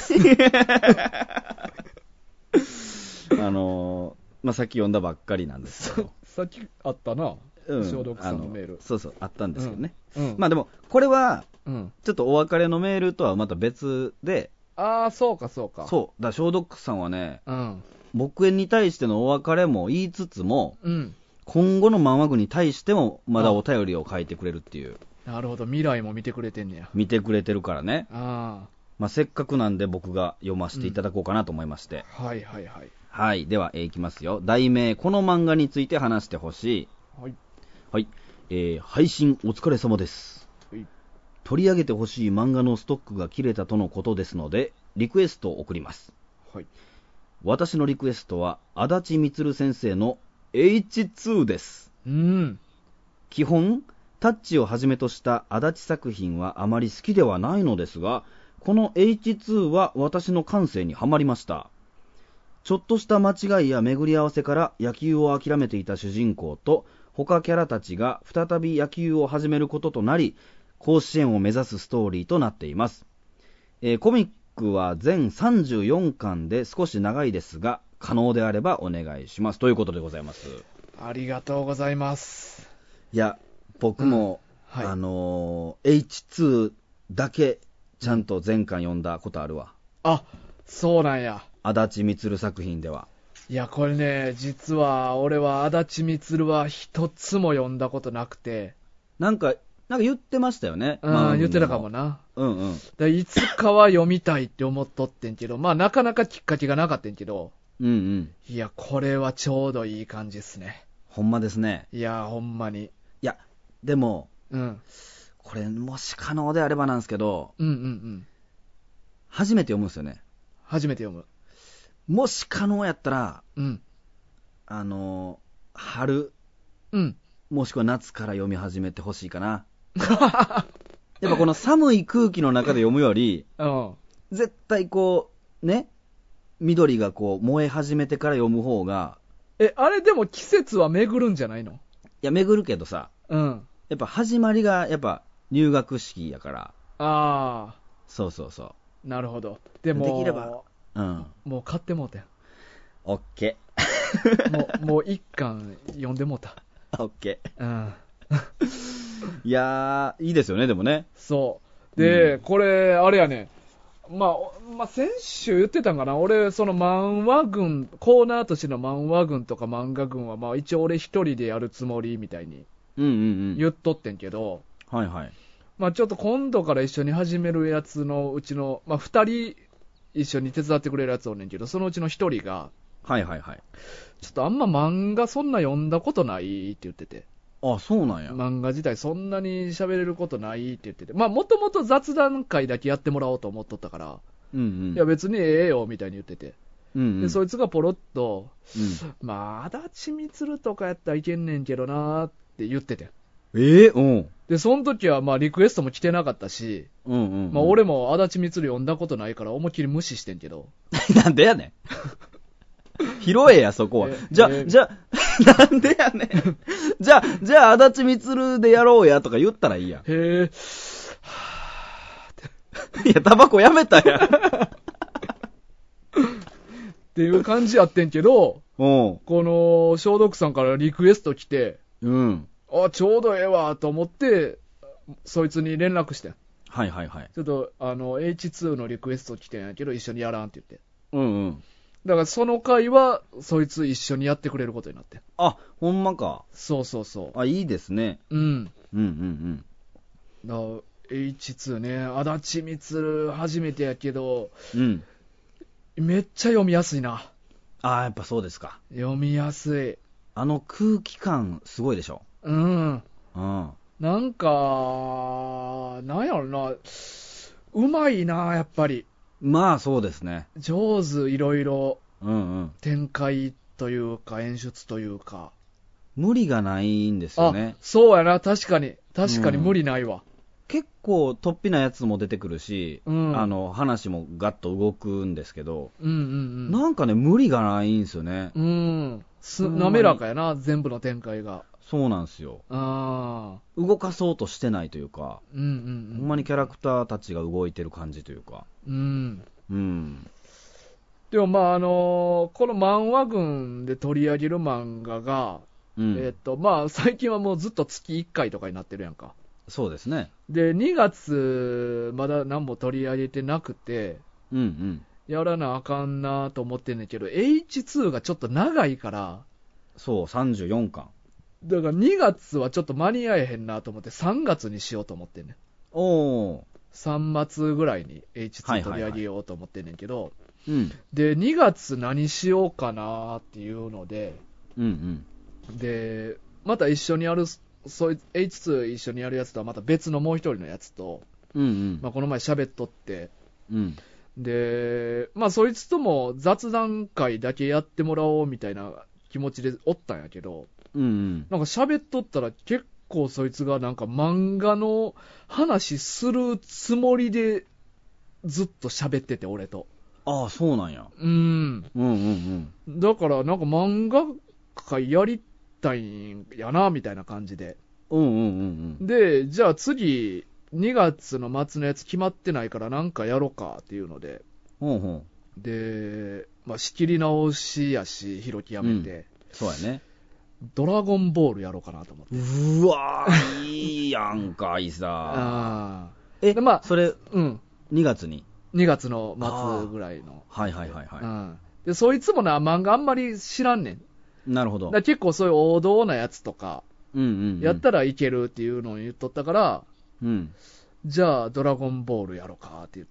まあ、さっき読んだばっかりなんですけど。 さっきあったな。ショードッグさんのメール。 そうそう、あったんですけどね。まあでも、これは、ちょっとお別れのメールとはまた別で。 ああ、そうかそうか。 そう。だからショードッグさんはね、僕に対してのお別れも言いつつも、今後の漫画軍に対してもまだお便りを書いてくれるっていう。 なるほど、未来も見てくれてんねや。 見てくれてるからね。まあ、せっかくなんで僕が読ませていただこうかなと思いまして。 はいはいはい。 はい。では、いきますよ。題名、この漫画について話してほしい。 はい。 はい。配信お疲れ様です。はい。取り上げてほしい漫画のストックが切れたとのことですので、リクエストを送ります。はい。私のリクエストは、足立みつる先生の H2 です。基本、タッチをはじめとした足立作品はあまり好きではないのですが、この H2 は私の感性にはまりました。ちょっとした間違いや巡り合わせから野球を諦めていた主人公と他キャラたちが再び野球を始めることとなり、甲子園を目指すストーリーとなっています。コミックは全34巻で少し長いですが、可能であればお願いします。ということでございます。 ありがとうございます。 いや、僕も、H2 だけちゃんと全巻読んだことあるわ。 あ、そうなんや。 足立みつる作品では。 いや、これね、実は俺は足立みつるは一つも読んだことなくて。 なんか言ってましたよね。 言ってたかもな。いつかは読みたいって思っとってんけど、まあなかなかきっかけがなかったんけど。いや、これはちょうどいい感じですね。 ほんまですね。 いや、ほんまに。 いや、でも、これもし可能であればなんですけど、初めて読むんですよね。 初めて読む。 もし可能やったら、春、もしくは夏から読み始めてほしいかな。やっぱこの寒い空気の中で読むより、絶対こう、ね、緑がこう燃え始めてから読む方が。 あれでも季節は巡るんじゃないの？ いや、巡るけどさ、やっぱ始まりが、やっぱ入学式やから。そうそうそう。 なるほど。でも、 できれば、 もう買ってもうたよ。 オッケー。もう一巻読んでもうた。 オッケー。いやー、いいですよね、でもね。 そう。で、これ、あれやね。まあ、先週言ってたんかな。俺、その漫画群、コーナーとしての漫画群とか漫画群は、まあ一応俺一人でやるつもりみたいに言っとってんけど、 はいはい。 まあちょっと今度から一緒に始めるやつのうちの、まあ二人一緒に手伝ってくれるやつおんねんけど、そのうちの一人が、 はいはいはい。 ちょっとあんま漫画そんな読んだことないって言ってて。 あ、そうなんや。 漫画自体そんなに喋れることないって言ってて。まあもともと雑談会だけやってもらおうと思っとったから、いや別にええよみたいに言ってて。で、そいつがポロッと、まあ、足立みつるとかやったらいけんねんけどなーって言ってて。で、その時はまあリクエストも来てなかったし、まあ俺も足立みつる読んだことないから思いっきり無視してんけど。 なんでやねん。拾えや、そこは。じゃ、なんでやねん。じゃあ、足立みつるでやろうやとか言ったらいいやん。 へいや、タバコやめたやん。 っていう感じやってんけど、この、消毒さんからリクエスト来て、あ、ちょうどええわと思って、そいつに連絡してん。 はいはいはい。 ちょっと、H2 のリクエスト来てんやけど、一緒にやらんって言って。 だからその回は、そいつ一緒にやってくれることになって。 あ、ほんまか。 そうそうそう。 あ、いいですね。 うん。 うんうんだから H2 ね、足立光初めてやけど、 うん。うん。 めっちゃ読みやすいな。 あ、やっぱそうですか。 読みやすい。 あの空気感、すごいでしょ。 うん。 うん。 なんか、なんやろな、うまいな、やっぱり。 まあ、そうですね。 上手、いろいろ、 うんうん。 展開というか、演出というか。 無理がないんですよあ、 ね。 そうやな、確かに。確かに無理ないわ。 結構、突飛なやつも出てくるし、 うん。 話もガッと動くんですけど、 うんうんうん。 なんかね、無理がないんですよね。 うん。 ほんまに滑らかやな、全部の展開が。 そうなんですよ。 ああ。 動かそうとしてないというか、 うんうんほんまにキャラクターたちが動いてる感じというか。 うん。うん。 うん。 でもまあこの漫画群で取り上げる漫画が、 うん。 まあ最近はもうずっと月1回とかになってるやんか。 そうですね。 で、2月まだ何も取り上げてなくて、 うんうん。 やらなあかんなと思ってんねんけど、H2 がちょっと長いから、 そう、34巻。 だから2月はちょっと間に合えへんなと思って3月にしようと思ってんねん。 おー。 3月ぐらいにはい H2 はいはい取り上げようと思ってんねんけど、 うん。 で、2月何しようかなっていうので、 うんで、また一緒にやる、H2 一緒にやるやつとはまた別のもう一人のやつと、 うん。うんうん。 まあ、この前喋っとって、 うん。 で、まあそいつとも雑談会だけやってもらおうみたいな気持ちでおったんやけど、 うんうん。 なんか喋っとったら結構そいつがなんか漫画の話するつもりでずっと喋ってて、俺と。 ああ、そうなんや。 うん。 うんだからなんか漫画会やりたいんやな、みたいな感じで。 うん。うんうんうんで、じゃあ次、2月の末のやつ決まってないからなんかやろうかっていうので、 うん。ほうほで、まあ仕切り直しやし、ひろきやめて、 う。そうやね。 ドラゴンボールやろうかなと思って。 うわー、いいやんか、いさ。 あえ、 でまあそれ、 うん。 2月に。 2月の末ぐらいの。 はいはいはいはうん。で、そいつもな、漫画あんまり知らんねん。 い。なるほど。 だから結構そういう王道なやつとか、 うんうんうん。 やったらいけるっていうのを言っとったから、 うん。 じゃあドラゴンボールやろうかって言って、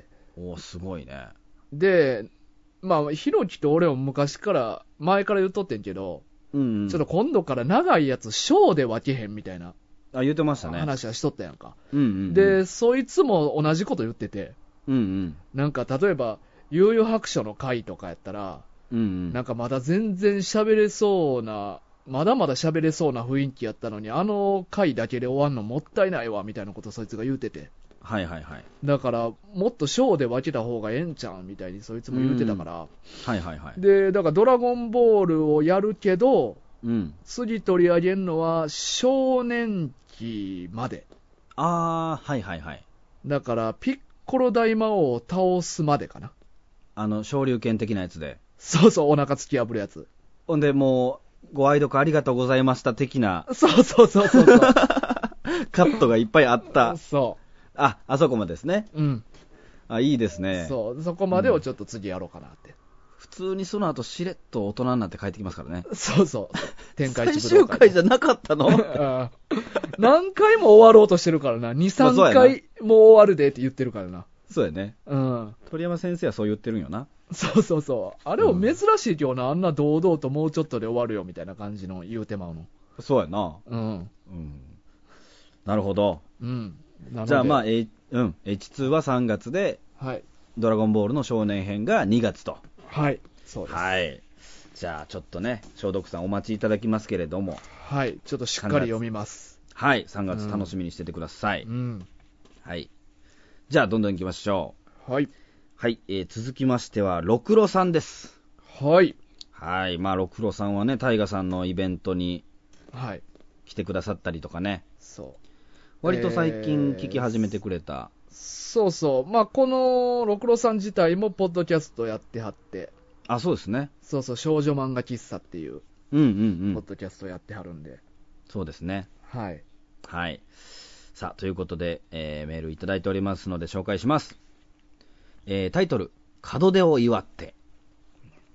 おー、すごいね。 で、まあ、ひろきと俺も昔から、前から言っとってんけど、 うんうん。 ちょっと今度から長いやつ、章で分けへんみたいなあ、言ってましたね。 話はしとったやんか。 うんうんうん。 で、そいつも同じこと言ってて、 うんなんか例えば、悠々白書の回とかやったら、 うん。うんうん。 なんかまだ全然喋れそうな、まだまだ喋れそうな雰囲気やったのに、あの回だけで終わんのもったいないわ、みたいなことそいつが言うてて。 はいはいはい。 だから、もっと章で分けた方がええんちゃうみたいにそいつも言うてたから。 はいはいはい。 で、だからドラゴンボールをやるけど、 うん。 次取り上げるのは少年期まで。 あー、はいはいはい。 だから、ピッコロ大魔王を倒すまでかな。 昇竜拳的なやつで。 そうそう、お腹突き破るやつ。 ほんで、もう、ご愛読ありがとうございました的なそうそうそうそうそう。 カットがいっぱいあった。 そあそこまでですね。 う。うん。 あ、いいですね。 そう。そこまでをちょっと次やろうかなって。 普通にその後しれっと大人になって帰ってきますからね。 そうそう。展開最終回じゃなかったのうん何回も終わろうとしてるからな。2、3回もう終わるでって言ってるからな。 そうやね。 うん。 鳥山先生はそう言ってるんよな。 そうそうそう。あれも珍しい今日な、あんな堂々ともうちょっとで終わるよみたいな感じの言うてまうの。 そうやな。 うん。 うん。なるほど。 うん。なのでじゃあまあ、H2 は3月で、 はい。 ドラゴンボールの少年編が2月と。 はい。そうです。 はい。じゃあちょっとね、消毒さんお待ちいただきますけれども。 はい。ちょっとしっかり読みます。 はい。3月楽しみにしててください。 うん。 はい。じゃあどんどん行きましょう。 はい。 はい。続きましては、ろくろさんです。 はい。 はい。まあ、ろくろさんはね、タイガさんのイベントにはい。 来てくださったりとかね。 そう。 割と最近聞き始めてくれた。 そうそう。まあ、この、ろくろさん自体も、ポッドキャストやってはって、 あ、そうですね。 そうそう、少女漫画喫茶っていう、 うんうんうん。 ポッドキャストやってはるんで。 そうですね。 はい。 はい。さあ、ということで、メールいただいておりますので紹介します。タイトル、門出を祝って。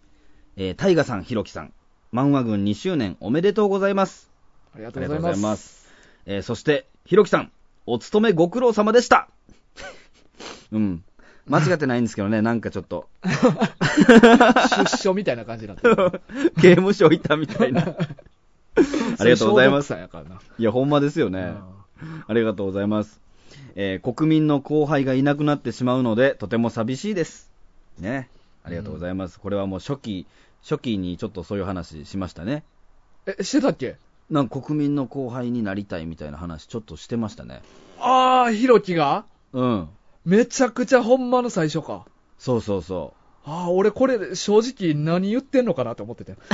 タイガさん、ひろきさん、漫画軍2周年おめでとうございます。 ありがとうございます。 そして、ひろきさん、お勤めご苦労様でした。うん。間違ってないんですけどね、なんかちょっと。 出所みたいな感じになってる。 刑務所いたみたいな。ありがとうございます。 やからな。 いや、ほんまですよね。ありがとうございます。国民の後輩がいなくなってしまうので、とても寂しいです。ね。ありがとうございます。これはもう初期にちょっとそういう話しましたね。 してたっけ？ なんか国民の後輩になりたいみたいな話ちょっとしてましたね。 あー、ひろきが？ うん。 めちゃくちゃほんまの最初か。 そうそうそう。 ああ、俺これ正直何言ってんのかなって思ってたよ。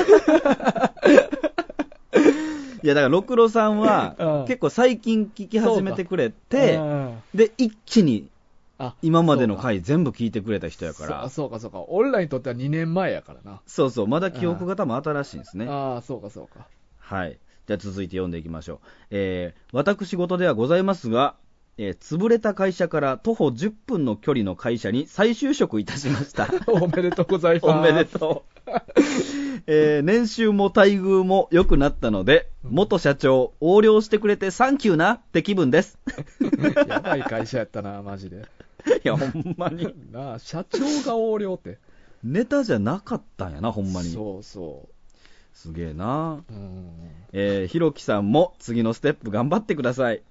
いやだから六郎さんは結構最近聞き始めてくれて、で一気に今までの回全部聞いてくれた人やから。 そうか。俺らにとっては2年前やからな。 そうそう、まだ記憶が多分新しいんですね。 ああ、そうか。 はい。じゃあ続いて読んでいきましょう。私事ではございますが、潰れた会社から徒歩10分の距離の会社に再就職いたしました。 おめでとうございます。 おめでとう。年収も待遇も良くなったので、元社長、横領してくれてサンキューなって気分です。 やばい会社やったな、マジで。 いや、ほんまに。 なあ、社長が横領って。 ネタじゃなかったんやな、ほんまに。 そう。 すげえな。ひろきさんも次のステップ頑張ってください。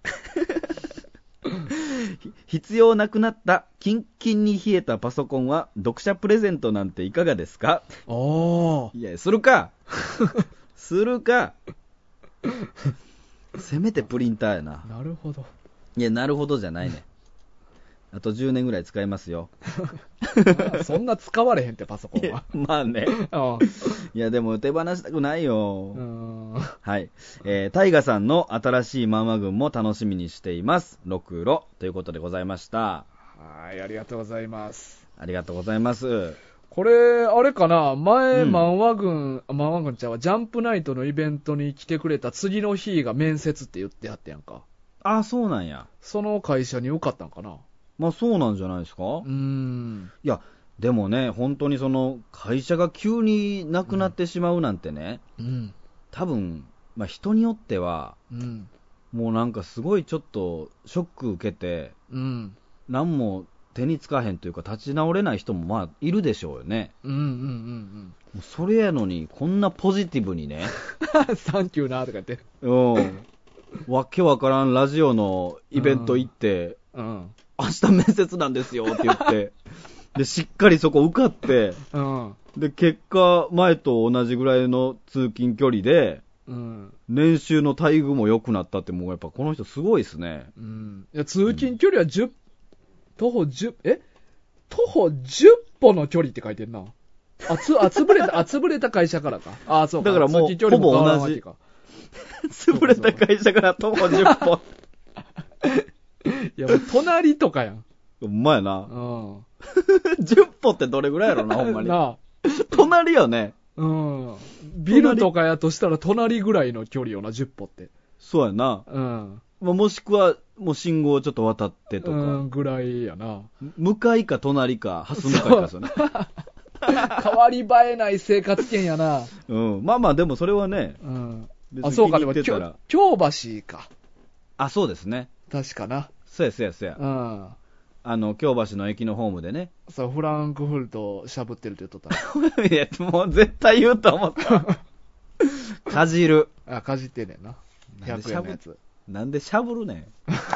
必要なくなったキンキンに冷えたパソコンは読者プレゼントなんていかがですか？いや、するかせめてプリンターやな。 なるほど。 いや、なるほどじゃないね。あと10年ぐらい使いますよ。 そんな使われへんって、パソコンは。 まあね。いや、でも手放したくないよ。はい。タイガさんの新しい漫画群も楽しみにしています。ろくろということでございました。 はい、ありがとうございます。 ありがとうございます。 これ、あれかな、前、漫画群ちゃんはジャンプナイトのイベントに来てくれた次の日が面接って言ってはったやんか。 あ、そうなんや。 その会社に受かったんかな。 まあそうなんじゃないですか。いや、でもね、本当にその会社が急になくなってしまうなんてね、多分、まあ人によっては、もうなんかすごいちょっとショック受けて、何も手につかへんというか立ち直れない人もまあいるでしょうよね。もうそれやのにこんなポジティブにね、 サンキューなとか言って、 わけわからんラジオのイベント行って、明日面接なんですよって言ってでしっかりそこ受かって、で結果前と同じぐらいの通勤距離で、年収の待遇も良くなったって、もうやっぱこの人すごいですね。 いや通勤距離は徒歩10歩の距離って書いてんな。潰れた会社からか。あ、そうか。 だからもうほぼ同じ。潰れた会社から徒歩10歩。 いや、もう隣とかやん。 ほんまやな。10歩ってどれぐらいやろな、ほんまに。隣よね。 ビルとかやとしたら隣ぐらいの距離よな、10歩って。 そうやな。もしくは、もう信号をちょっと渡ってとか。 ぐらいやな。 向かいか隣か、ハス向かいかですよね。 変わり映えない生活圏やな。 まあまあ、でもそれはね。 あ、そうか、でも、京橋か。 あ、そうですね。 確かな。 そうや。京橋の駅のホームでね。 そう、フランクフルトしゃぶってるって言っとった。 いや、もう絶対言うと思った。かじる。 あ、かじってんねんな。100円のやつ。 なんでしゃぶるねん。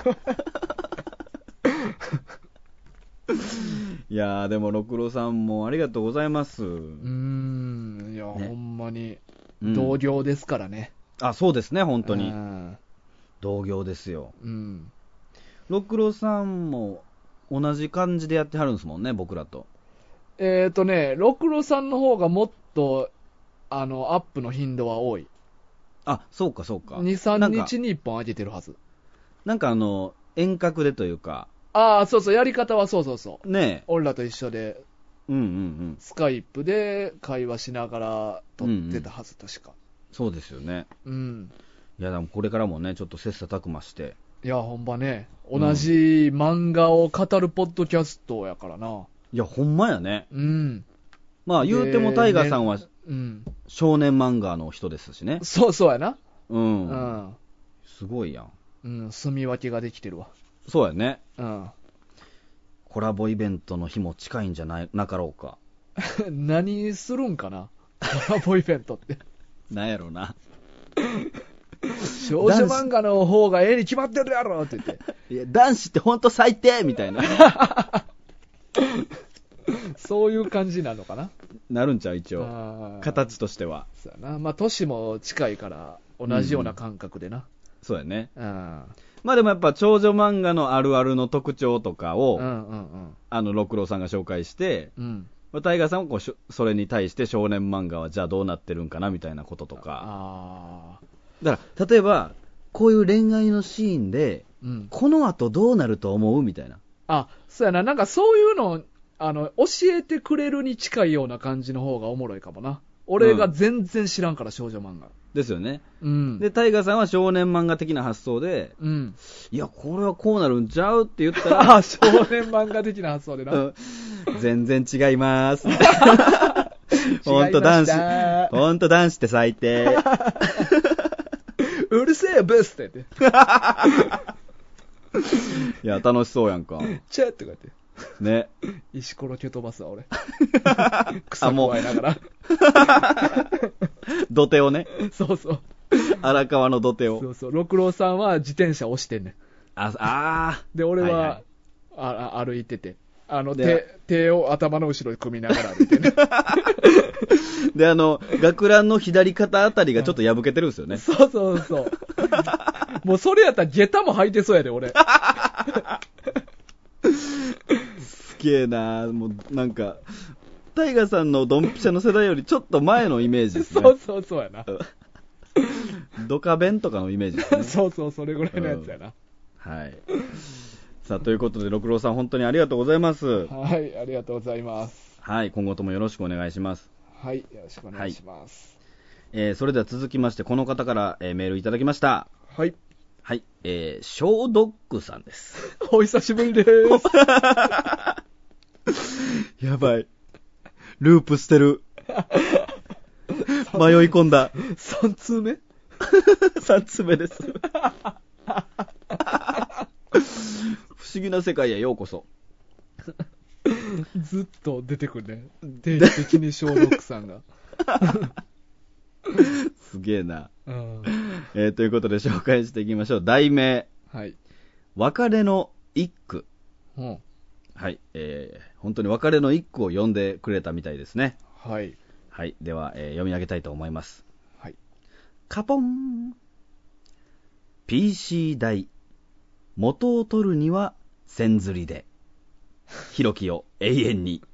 いやー、でも六郎さんもありがとうございます。いや、 ね、ほんまに同業ですからね。 あ、そうですね、本当に同業ですよ。六郎さんも同じ感じでやってはるんですもんね、僕らと。 六郎さんの方がもっとアップの頻度は多い。 あ、そうか。2、 3日に1本上げてるはず。 なんか遠隔でというか。 ああ、そう、やり方はそう。 ねえ。 俺らと一緒で、スカイプで会話しながら撮ってたはず、確か。 そうですよね。いや、でもこれからもね、ちょっと切磋琢磨して。 いや、ほんまね、同じ漫画を語るポッドキャストやからな。 いや、ほんまやね。 まあ言うてもタイガーさんは少年漫画の人ですしね。 そうやな。 うん。すごいやん。 うん、住み分けができてるわ。 そうやね。 うん。 コラボイベントの日も近いんじゃなかろうか。 何するんかなコラボイベントって。 なんやろうな。 少女漫画の方が絵に決まってるやろって言って。 いや、男子ってほんと最低みたいな。 そういう感じなのかな。 なるんちゃう一応。形としては。 そうやな。まあ、年も近いから、同じような感覚でな。 そうやね。まあでもやっぱ少女漫画のあるあるの特徴とかを、六郎さんが紹介して、タイガーさんはこうそれに対して少年漫画はじゃあどうなってるんかなみたいなこととか。だから例えばこういう恋愛のシーンで、この後どうなると思うみたいな。 あ、そうやな。なんかそういうの教えてくれるに近いような感じの方がおもろいかもな。俺が全然知らんから、少女漫画。 ですよね。で、タイガーさんは少年漫画的な発想で、いや、これはこうなるんちゃうって言ったら、 少年漫画的な発想でな。 全然違います。ほんと男子って最低。 うるせえよ、ブスって言って。 いや、楽しそうやんか。 チェッってこうやって。 ね。 石ころ蹴飛ばすわ、俺。草加えながら。 土手をね。 そうそう。 荒川の土手を。 そうそう。六郎さんは自転車押してんねん。で、俺は、歩いてて。手を頭の後ろに組みながら歩いてね。 で、学ランの左肩あたりがちょっと破けてるんですよね。 そうそうそう。もうそれやったら下駄も履いてそうやで、俺。 すげえな。もうなんかタイガーさんのドンピシャの世代よりちょっと前のイメージですね。 そうやな。 ドカベンとかのイメージですね。 そうそれぐらいのやつやな。 はい。さあということで六郎さん本当にありがとうございます。 はい、ありがとうございます。 はい、今後ともよろしくお願いします。 はい、よろしくお願いします。 それでは続きましてこの方から、メールいただきました。 はい。 はい、ショードッグさんです。 お久しぶりです。 やばい。ループしてる。迷い込んだ。 3通目 ?3 通目です。不思議な世界へようこそ。 ずっと出てくるね。定期的にショードッグさんが。 すげえな。ということで紹介していきましょう。題名。 はい。 別れの一句。はい。本当に別れの一句を読んでくれたみたいですね。 はい。 はい。では、読み上げたいと思います。 はい。 カポン。PC 代。元を取るには千釣りで。ひろきよ永遠に。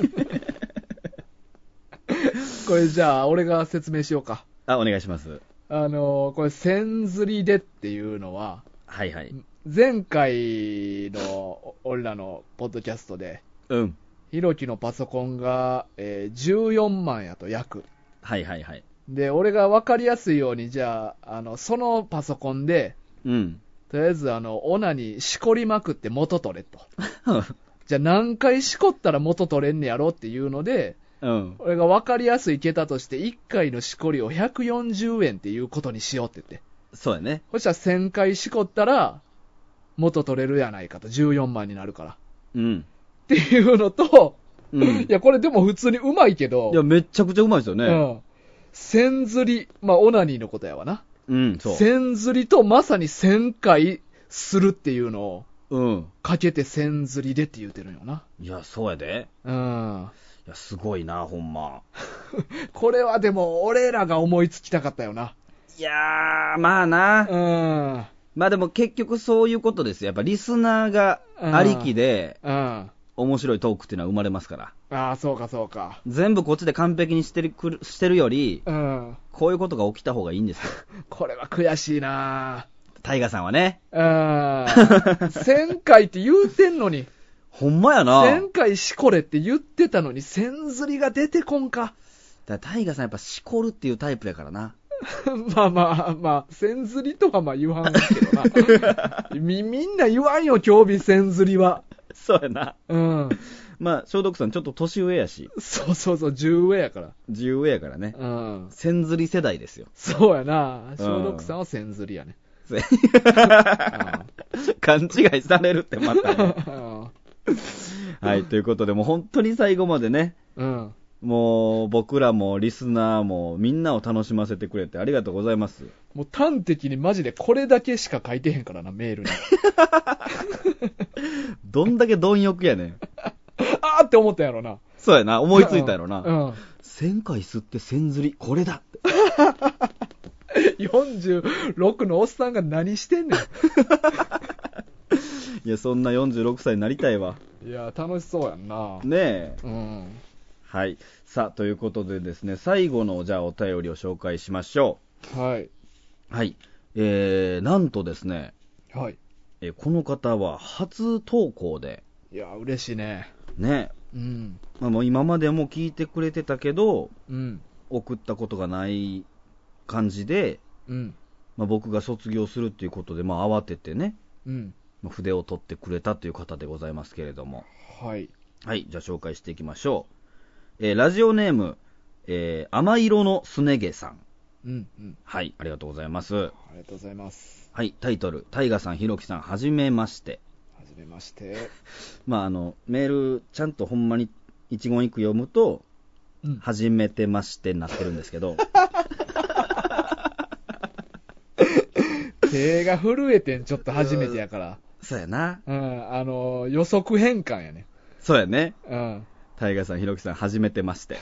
これじゃあ俺が説明しようか。 お願いします。 これ千釣りでっていうのは、 はいはい。 前回の俺らのポッドキャストで、ひろきのパソコンが、14万やと約。 はいはいはい。 で、俺が分かりやすいように、じゃあ、そのパソコンで、とりあえずオナにしこりまくって元取れと。じゃあ何回しこったら元取れんねやろっていうので、俺が分かりやすい桁として1回のしこりを140円っていうことにしようって言って。 そうやね。 そしたら1000回しこったら元取れるやないかと。14万になるから。っていうのと、いやこれでも普通にうまいけど。 いやめちゃくちゃうまいですよね。 千釣り、まあオナニーのことやわな。 そう。 千釣りとまさに1000回するっていうのを、かけて千釣りでって言うてるんよな。 いや、そうやで。いや、すごいな、ほんま。 これはでも、俺らが思いつきたかったよな。 いやー、まあな。まあでも結局そういうことですよ。やっぱリスナーがありきで、面白いトークっていうのは生まれますから。 そうかそうか。 全部こっちで完璧にしてるより、こういうことが起きた方がいいんですよ。 これは悔しいな。 タイガさんはね。 1000回って言うてんのに。 ほんまやな。 1000回しこれって言ってたのに、千釣りが出てこんか。 だからタイガさんやっぱしこるっていうタイプやからな。 まあ、千釣りとはまあ言わんけどな。みんな言わんよ、今日日千釣りは。 そうやな。 まあ、消毒さんちょっと年上やし。 そうそうそう、10上やから。 10上やからね。 うん。 千釣り世代ですよ。 そうやな。消毒さんは千釣りやね。 勘違いされるってまたね。はい、ということで、もう本当に最後までね、うん、もう僕らもリスナーもみんなを楽しませてくれてありがとうございます。 もう端的にマジでこれだけしか書いてへんからな、メールに。 どんだけ貪欲やねん。 あーって思ったやろな。 そうやな、思いついたやろな。 うん。 1000回吸って1000釣り、これだ。 46のおっさんが何してんねん。 いや、そんな46歳になりたいわ。 いや、楽しそうやんな。 ねえ。 うん。 はい。さあ、ということでですね、最後のじゃあお便りを紹介しましょう。はい。 はい。なんとですね、 はい。 この方は初投稿で。 いや、嬉しいね。 ね。 うん。 まあ、もう今までも聞いてくれてたけど、 うん。 送ったことがない感じで、 うん。 まあ、僕が卒業するっていうことで、まあ、慌ててね、 うん。 筆を取ってくれたという方でございますけれども。 はい。 はい、じゃあ紹介していきましょう。ラジオネーム、甘色のすね毛さん。 うんうん。 はい、ありがとうございます。 ありがとうございます。 はい、タイトル、タイガさん、ひろきさん、はじめまして。 はじめまして。 まあ、メール、ちゃんとほんまに一言一句読むと、うん、はじめてましてになってるんですけど。 手が震えてん、ちょっと初めてやから。 そうやな。 うん、予測変換やね。 そうやね。 うん。 タイガさん、ひろきさん、初めてまして。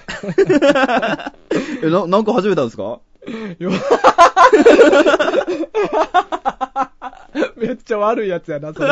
なんか始めたんですか？ めっちゃ悪いやつやな、それ。い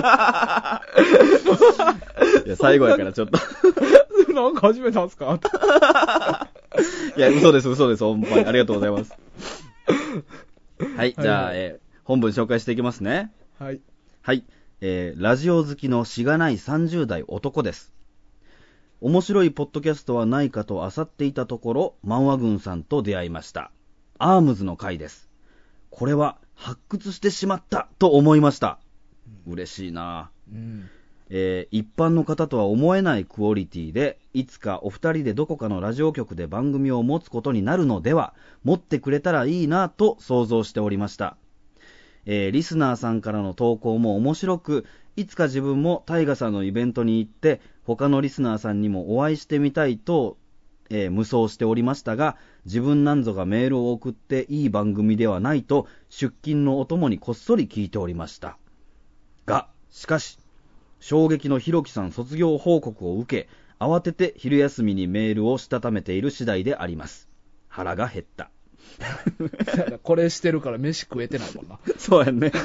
や、最後やからちょっと。 なんか始めたんすか？ いや、嘘です、嘘です。ほんまに。ありがとうございます。はい、じゃあ、本文紹介していきますね。 はい。 はい。ラジオ好きのしがない30代男です。面白いポッドキャストはないかと漁っていたところ、漫画軍さんと出会いました。アームズの回です。これは発掘してしまったと思いました。嬉しいな、うん。一般の方とは思えないクオリティで、いつかお二人でどこかのラジオ局で番組を持つことになるのでは、持ってくれたらいいなと想像しておりました。リスナーさんからの投稿も面白く、いつか自分もタイガさんのイベントに行って他のリスナーさんにもお会いしてみたいと、無双しておりましたが、自分なんぞがメールを送っていい番組ではないと出勤のお供にこっそり聞いておりました。が、しかし衝撃のひろきさん卒業報告を受け、慌てて昼休みにメールをしたためている次第であります。腹が減った。 これしてるから飯食えてないもんな。 そうやんね。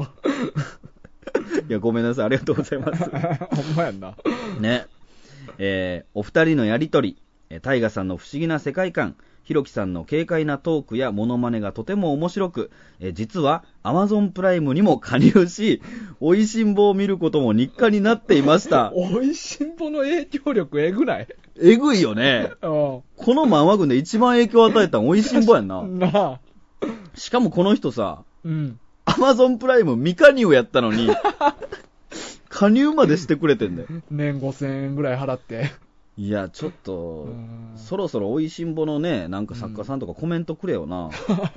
いや、ごめんなさい。ありがとうございます。 ほんまやんな。 ね。お二人のやりとり、タイガさんの不思議な世界観、ひろきさんの軽快なトークやモノマネがとても面白く、実は Amazon プライムにも加入し、おいしんぼを見ることも日課になっていました。 おいしんぼの影響力えぐない？ えぐいよね。この漫画群で一番影響を与えたのおいしんぼやんな。 なあ。 しかもこの人さ、 うん。 Amazon プライム未加入やったのに、加入までしてくれてんだよ。 年5000円ぐらい払って。 いや、ちょっと、そろそろおいしんぼのね、なんか作家さんとかコメントくれよな。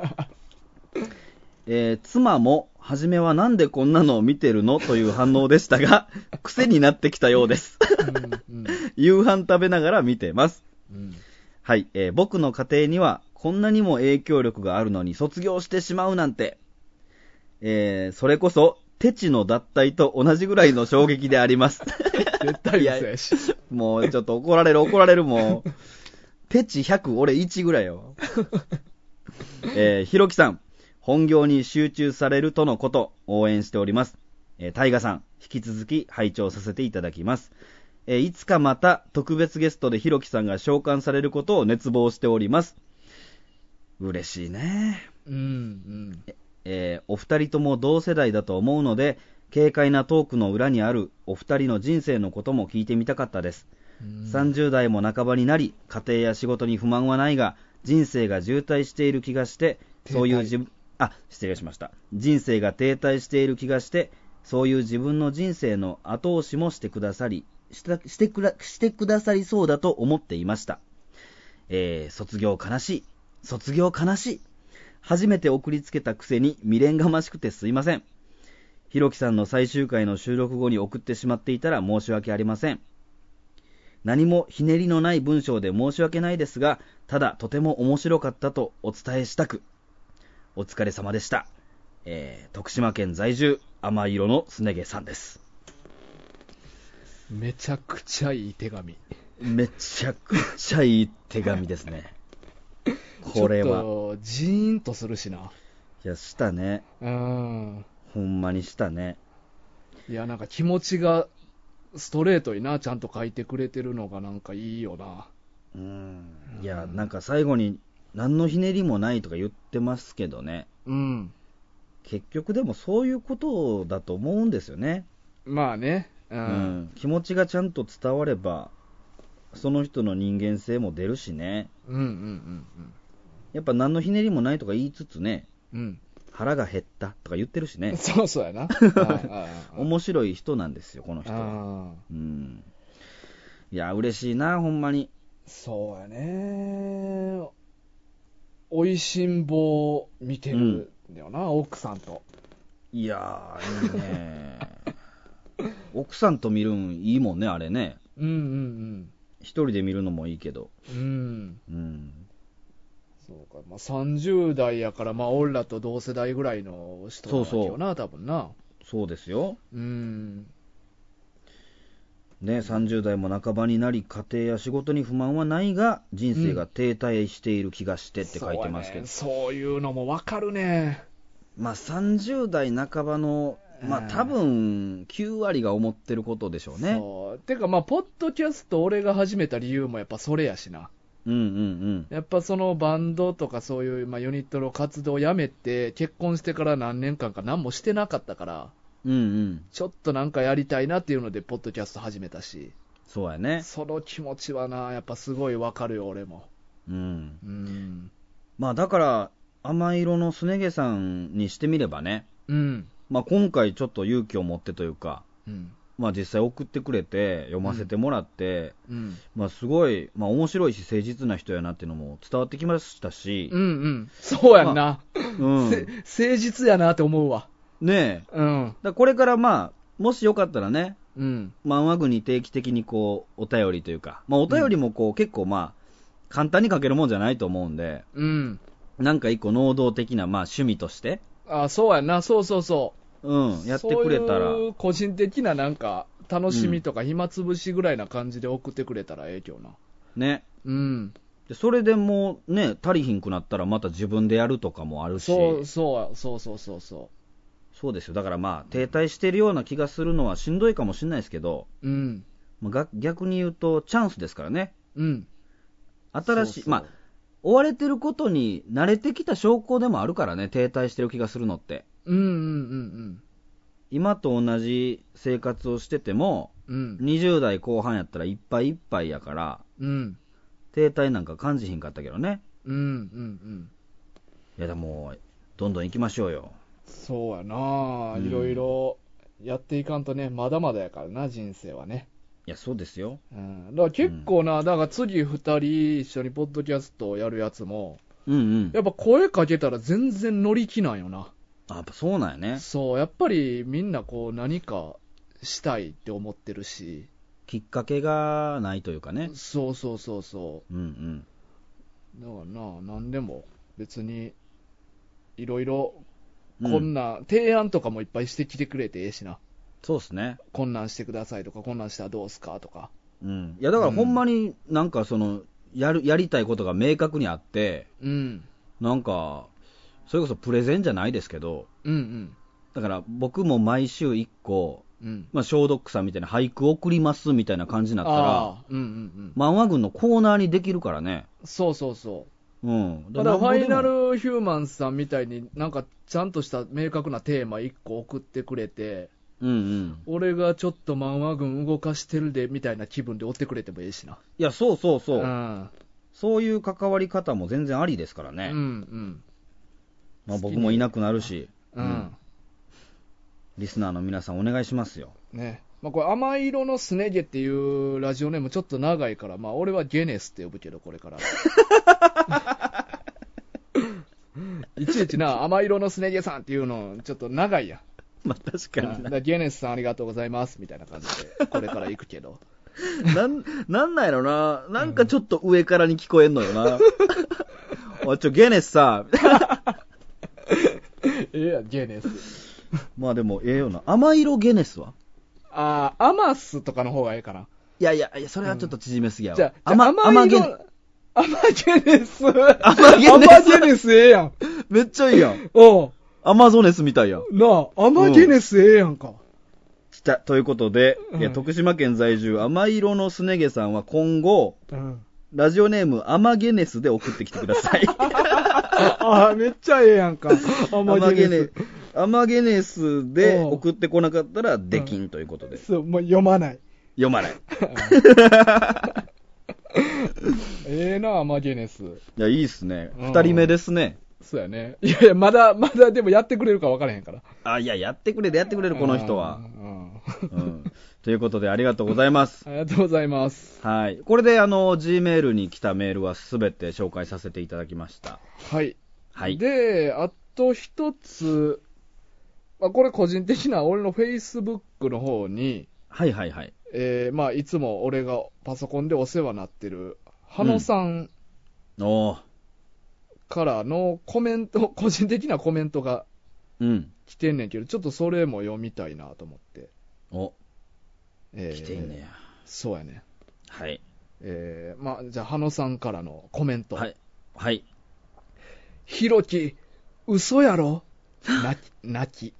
妻も、初めはなんでこんなのを見てるのという反応でしたが、癖になってきたようです。夕飯食べながら見てます。はい、僕の家庭には、こんなにも影響力があるのに卒業してしまうなんて、それこそ、テチの脱退と同じぐらいの衝撃であります。 絶対嘘やし。 もうちょっと怒られるもう。テチ100、俺1ぐらいよ。ひろきさん、本業に集中されるとのこと、応援しております。タイガさん、引き続き拝聴させていただきます。いつかまた特別ゲストでひろきさんが召喚されることを熱望しております。嬉しいね。お二人とも同世代だと思うので、軽快なトークの裏にあるお二人の人生のことも聞いてみたかったです。30代も半ばになり、家庭や仕事に不満はないが、人生が渋滞している気がして、そういう失礼しました。人生が停滞している気がして、そういう自分の人生の後押しもしてくださり、 してくださりそうだと思っていました。卒業悲しい。卒業悲しい。初めて送りつけたくせに未練がましくてすいません。ひろきさんの最終回の収録後に送ってしまっていたら申し訳ありません。何もひねりのない文章で申し訳ないですが、ただとても面白かったとお伝えしたく。お疲れ様でした。徳島県在住、甘色のすね毛さんです。 めちゃくちゃいい手紙。 めちゃくちゃいい手紙ですね。これは。ちょっと、ジーンとするしな。 いや、したね。ほんまにしたね。 いや、なんか気持ちがストレートにな、ちゃんと書いてくれてるのがなんかいいよな。 いや、なんか最後に何のひねりもないとか言ってますけどね。結局でもそういうことだと思うんですよね。 まあね。 気持ちがちゃんと伝われば、その人の人間性も出るしね。やっぱ何のひねりもないとか言いつつね、腹が減ったとか言ってるしね。 そうやな。 面白い人なんですよ、この人は。いや、嬉しいな、ほんまに。 そうやね。おいしんぼ見てるんだよな、奥さんと。 いやー、いいね。奥さんと見るんいいもんね、あれね。一人で見るのもいいけど。 そうか、まあ、30代やから、まあ、俺らと同世代ぐらいの人なんだよな、多分な。 そうですよ。ね、30代も半ばになり、家庭や仕事に不満はないが、人生が停滞している気がしてって書いてますけど。 そういうのもわかるね。 まあ、30代半ばの、まあ、多分、9割が思ってることでしょうね。 てか、まあ、ポッドキャスト俺が始めた理由もやっぱそれやしな。やっぱそのバンドとかそういう、まあ、ユニットの活動をやめて、結婚してから何年間か何もしてなかったから、ちょっとなんかやりたいなっていうので、ポッドキャスト始めたし。 そうやね。 その気持ちはな、やっぱすごいわかるよ、俺も。 まあ、だから、甘色のすね毛さんにしてみればね、まあ、今回ちょっと勇気を持ってというか、まあ、実際送ってくれて読ませてもらって、まあ、すごい、まあ、面白いし誠実な人やなっていうのも伝わってきましたし、 そうやんな、誠実やなって思うわねえ、だこれからまあもしよかったらね、漫画軍に定期的にこうお便りというか、まあ、お便りもこう、結構まあ簡単に書けるもんじゃないと思うんで、なんか一個能動的なまあ趣味として、 そうやんな、そうやってくれたら、 そういう個人的ななんか楽しみとか暇つぶしぐらいな感じで送ってくれたらええけどな。 ね。でそれでもうね、足りひんくなったらまた自分でやるとかもあるし。そうですよ。だからまあ停滞してるような気がするのはしんどいかもしれないですけど、逆に言うとチャンスですからね。新しい、まあ追われてることに慣れてきた証拠でもあるからね、停滞してる気がするのって。今と同じ生活をしてても、20代後半やったらいっぱいいっぱいやから、停滞なんか感じひんかったけどね。いやでもどんどん行きましょうよ。 そうやな、いろいろやっていかんとね、まだまだやからな、人生はね。 いや、そうですよ。 だから結構な、だから次2人一緒にポッドキャストをやるやつも、やっぱ声かけたら全然乗り気なんよな。 やっぱそうなんやね。 そう、やっぱりみんなこう何かしたいって思ってるし。 きっかけがないというかね。 そう。だからな、なんでも別にいろいろこんな、提案とかもいっぱいしてきてくれてええしな。 そうっすね。 こんなんしてくださいとか、こんなんしたらどうすかとか。 いやだからほんまになんかその、やりたいことが明確にあって、なんか、それこそプレゼンじゃないですけど、だから僕も毎週1個、まあ、小読さんみたいな俳句送りますみたいな感じになったら、漫画軍のコーナーにできるからね。 そう。だからファイナルヒューマンさんみたいになんかちゃんとした明確なテーマ1個送ってくれて、俺がちょっと漫画軍動かしてるでみたいな気分で追ってくれてもいいしな。 いや、そう。そういう関わり方も全然ありですからね。まあ、僕もいなくなるし、リスナーの皆さんお願いしますよ。 ね。 まあこれ甘色のすね毛っていうラジオネームちょっと長いから、まあ俺はゲネスって呼ぶけど、これから。いちいちな、甘色のすね毛さんっていうのちょっと長いやん。 まあ確かにな。 だからゲネスさんありがとうございますみたいな感じで、これから行くけど。 なんなんやろな。なんかちょっと上からに聞こえんのよな。おい、ゲネスさ。 や、ゲネス。 まあでも、よな。甘色ゲネスはアマスとかの方がええかな。 いや、それはちょっと縮めすぎやわ。 じゃあ、甘ゲネス。 甘ゲネスええやん。 めっちゃいいやん。 おう。 アマゾネスみたいやん。 なあ、甘ゲネスええやんか。 ということで、徳島県在住、甘色のすね毛さんは今後、ラジオネーム、甘ゲネスで送ってきてください。 めっちゃええやんか。甘ゲネス。 甘ゲネスで送ってこなかったら、できんということで。 そう、もう読まない。 読まない。 ええな、甘ゲネス。いや、いいっすね。二人目ですね。 そうやね。いや、まだでもやってくれるか分からへんから。 いや、やってくれる、この人は。ということで、ありがとうございます。 ありがとうございます。 はい。これで、G メールに来たメールはすべて紹介させていただきました。 はい。 はい。 で、あと一つ、これ個人的な俺の Facebook の方に、 はいはいはい。 まあ、いつも俺がパソコンでお世話になってる、羽野さんからのコメント、個人的なコメントが来てんねんけど、ちょっとそれも読みたいなと思って。 来てんねや。 そうやね。 はい。 まあ、じゃあ、羽野さんからのコメント。 はい。はい。 ひろき、嘘やろ泣き。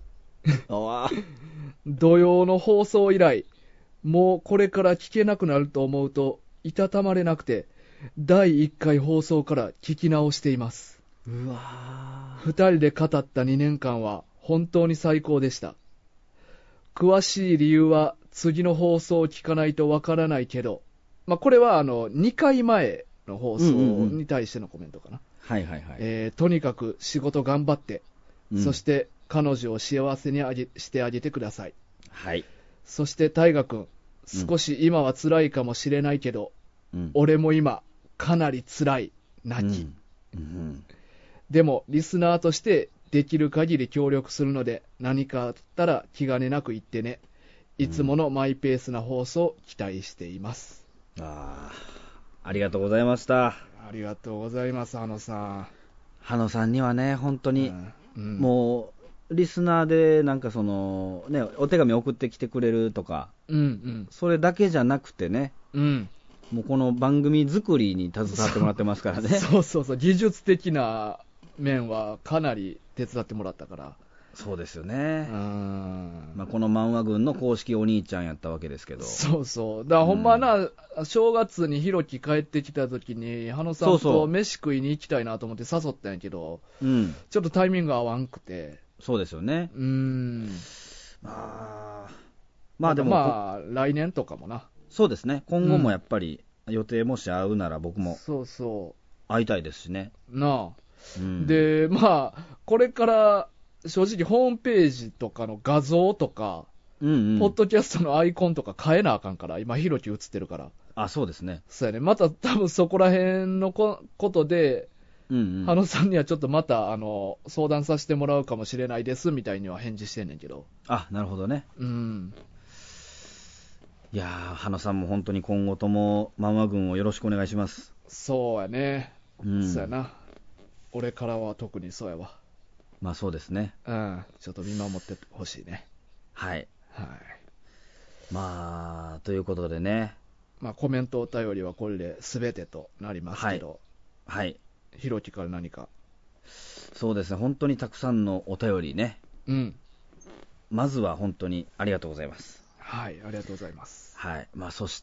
土曜の放送以来、もうこれから聞けなくなると思うと、いたたまれなくて、第1回放送から聞き直しています。 うわ 2人で語った2年間は本当に最高でした。詳しい理由は次の放送を聞かないとわからないけど、まあ、これは2回前の放送に対してのコメントかな。 はいはいはい。 とにかく仕事頑張って、そして彼女を幸せにしてあげてください。 はい。 そして大河君、少し今は辛いかもしれないけど、俺も今かなり辛い泣き、でもリスナーとしてできる限り協力するので、何かあったら気兼ねなく言ってね。いつものマイペースな放送期待しています。 ありがとうございました。 ありがとうございます、羽野さん。 羽野さんにはね、本当に、もうリスナーでなんかそのね、お手紙送ってきてくれるとか、それだけじゃなくてね、もうこの番組作りに携わってもらってますからね。 そう、技術的な面はかなり手伝ってもらったから。 そうですよね。まあ、この漫画軍の公式お兄ちゃんやったわけですけど。 だからほんまな、正月にひろき帰ってきた時に、羽野さんと飯食いに行きたいなと思って誘ったんやけど、ちょっとタイミング合わんくて。 そうですよね。 まあでも。来年とかもな。 そうですね。今後もやっぱり予定もし合うなら僕も会いたいですしね。 で、まあ、これから正直ホームページとかの画像とか、ポッドキャストのアイコンとか変えなあかんから、今ひろき映ってるから。 そうですね。 そうやね。また多分そこら辺のことで、羽野さんにはちょっとまた相談させてもらうかもしれないですみたいには返事してんねんけど。 なるほどね。いやー、羽野さんも本当に今後とも漫画軍をよろしくお願いします。 そうやね。そうやな。俺からは特にそうやわ。 まあそうですね。 ちょっと見守ってほしいね。 はい。まあ、ということでね。 まあコメントお便りはこれで全てとなりますけど。 はい。 ひろきから何か。 そうですね。本当にたくさんのお便りね。まずは本当にありがとうございます。 はい、ありがとうございます。 はい。まあそして、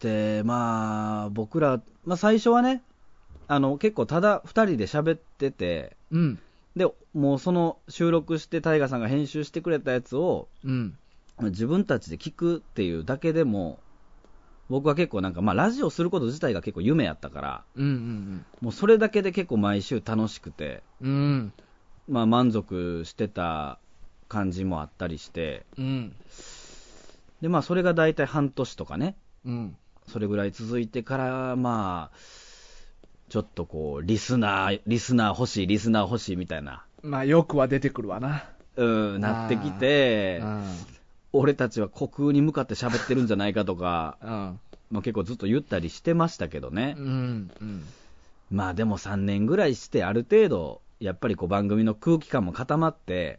まあ僕ら、まあ最初はね、結構ただ2人で喋ってて、でもうその収録してタイガさんが編集してくれたやつを、自分たちで聞くっていうだけでも僕は結構なんか、まあ、ラジオすること自体が結構夢やったから、もうそれだけで結構毎週楽しくて、まあ、満足してた感じもあったりして、 で、まあ、それが大体半年とかね、 うん。 それぐらい続いてから、まあ、ちょっとこう、リスナー欲しいみたいな。 まあ、よくは出てくるわな。 なってきて、俺たちは虚空に向かって喋ってるんじゃないかとか、まあ、結構ずっと言ったりしてましたけどね。まあでも3年ぐらいしてある程度、やっぱりこう番組の空気感も固まって、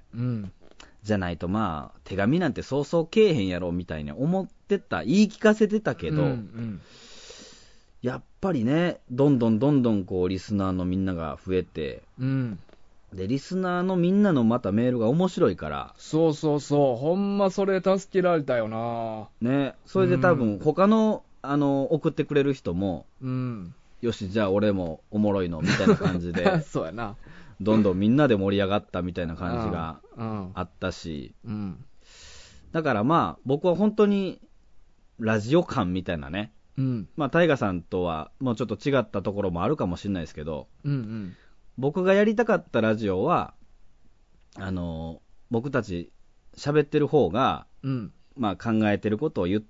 じゃないとまあ手紙なんてそうそうけえへんやろみたいに思ってた、言い聞かせてたけど、やっぱりね、どんどんこうリスナーのみんなが増えて、で、リスナーのみんなのまたメールが面白いから。 そうそうそう。ほんまそれ助けられたよな。 ね。それで多分他の、送ってくれる人も、よし、じゃあ俺もおもろいの、みたいな感じで。 そうやな。 どんどんみんなで盛り上がったみたいな感じがあったし。だからまあ、僕は本当に、ラジオ感みたいなね。まあ、タイガさんとはもうちょっと違ったところもあるかもしれないですけど、僕がやりたかったラジオは、僕たち喋ってる方が、まあ考えてることを言って、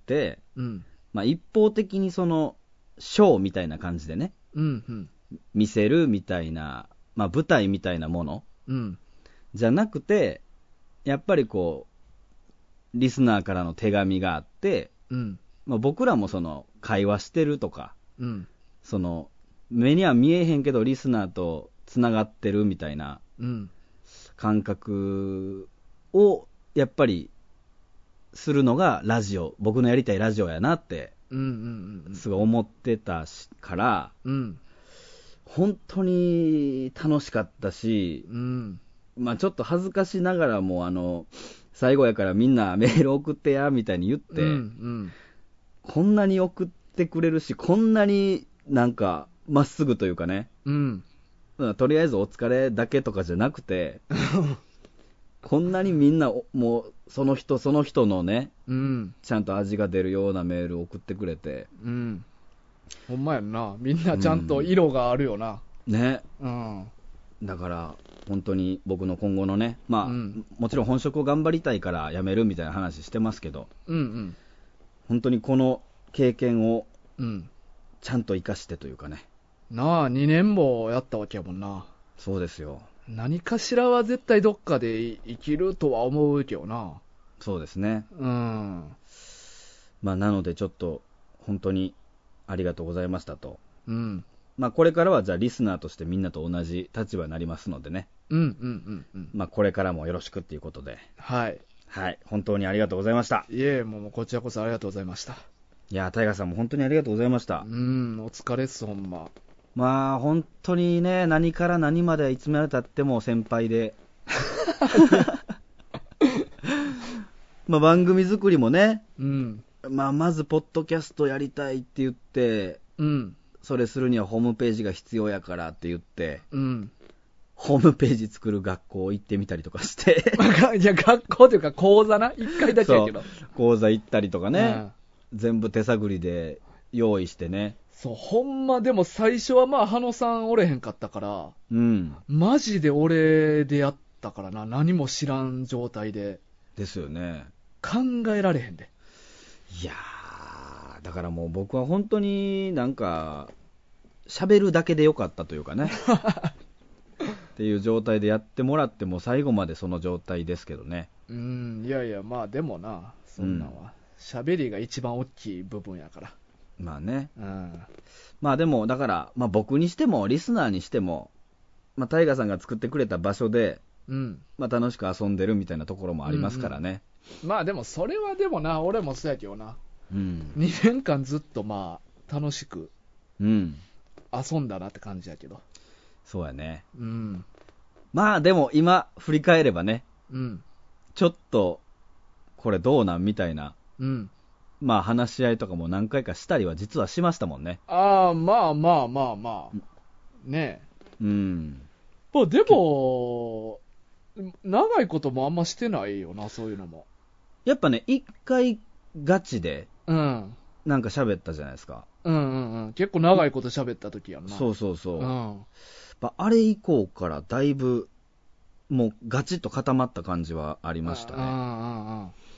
まあ一方的にその、ショーみたいな感じでね、見せるみたいな、まあ舞台みたいなもの、じゃなくて、やっぱりこう、リスナーからの手紙があって、まあ、僕らもその、会話してるとか、その、目には見えへんけどリスナーとつながってるみたいな感覚をやっぱりするのがラジオ、僕のやりたいラジオやなってすごい思ってたから、本当に楽しかったし、まあちょっと恥ずかしながらも最後やからみんなメール送ってやみたいに言って、こんなに送ってくれるし、こんなになんかまっすぐというかね、とりあえずお疲れだけとかじゃなくて、こんなにみんなもうその人その人のね、ちゃんと味が出るようなメールを送ってくれて、 ほんまやんな、みんなちゃんと色があるよな。 ね。だから本当に僕の今後のね、まあ、もちろん本職を頑張りたいから辞めるみたいな話してますけど、本当にこの経験をちゃんと生かしてというかね。 なあ、2年もやったわけやもんな。 そうですよ。 何かしらは絶対どっかで生きるとは思うけどな。 そうですね。まあなのでちょっと本当にありがとうございましたと。まあこれからはじゃあリスナーとしてみんなと同じ立場になりますのでね。まあこれからもよろしくっていうことで。はい。本当にありがとうございました。 いえ、もうこちらこそありがとうございました。 いや、タイガーさんも本当にありがとうございました。 お疲れっす、ほんま。 まあ本当にね、何から何までいつまでたっても先輩で。まあ番組作りもね、まあまずポッドキャストやりたいって言って、それするにはホームページが必要やからって言って、ホームページ作る学校行ってみたりとかして。 いや、学校というか講座な、一回だけやけど。 講座行ったりとかね、全部手探りで用意してね。 そう、ほんまでも最初はまあ、羽野さんおれへんかったから、マジで俺でやったからな、何も知らん状態で。 ですよね。 考えられへんで。 いやー、だからもう僕は本当になんか、喋るだけでよかったというかね。っていう状態でやってもらっても最後までその状態ですけどね。 いやいや、まあでもな、そんなんは。喋りが一番大きい部分やから。 まあね。まあでも、だから、まあ僕にしても、リスナーにしても、まあタイガーさんが作ってくれた場所で、まあ楽しく遊んでるみたいなところもありますからね。 まあでもそれはでもな、俺もそうやけどな。2年間ずっとまあ、楽しく、遊んだなって感じやけど。 そうやね。まあでも今、振り返ればね、ちょっと、これどうなんみたいな。まあ話し合いとかも何回かしたりは実はしましたもんね。 まあ。ねえ。まあでも、長いこともあんましてないよな、そういうのも。やっぱね、一回ガチで、なんか喋ったじゃないですか。 結構長いこと喋った時やんな。 そう。あれ以降からだいぶ、もうガチッと固まった感じはありましたね。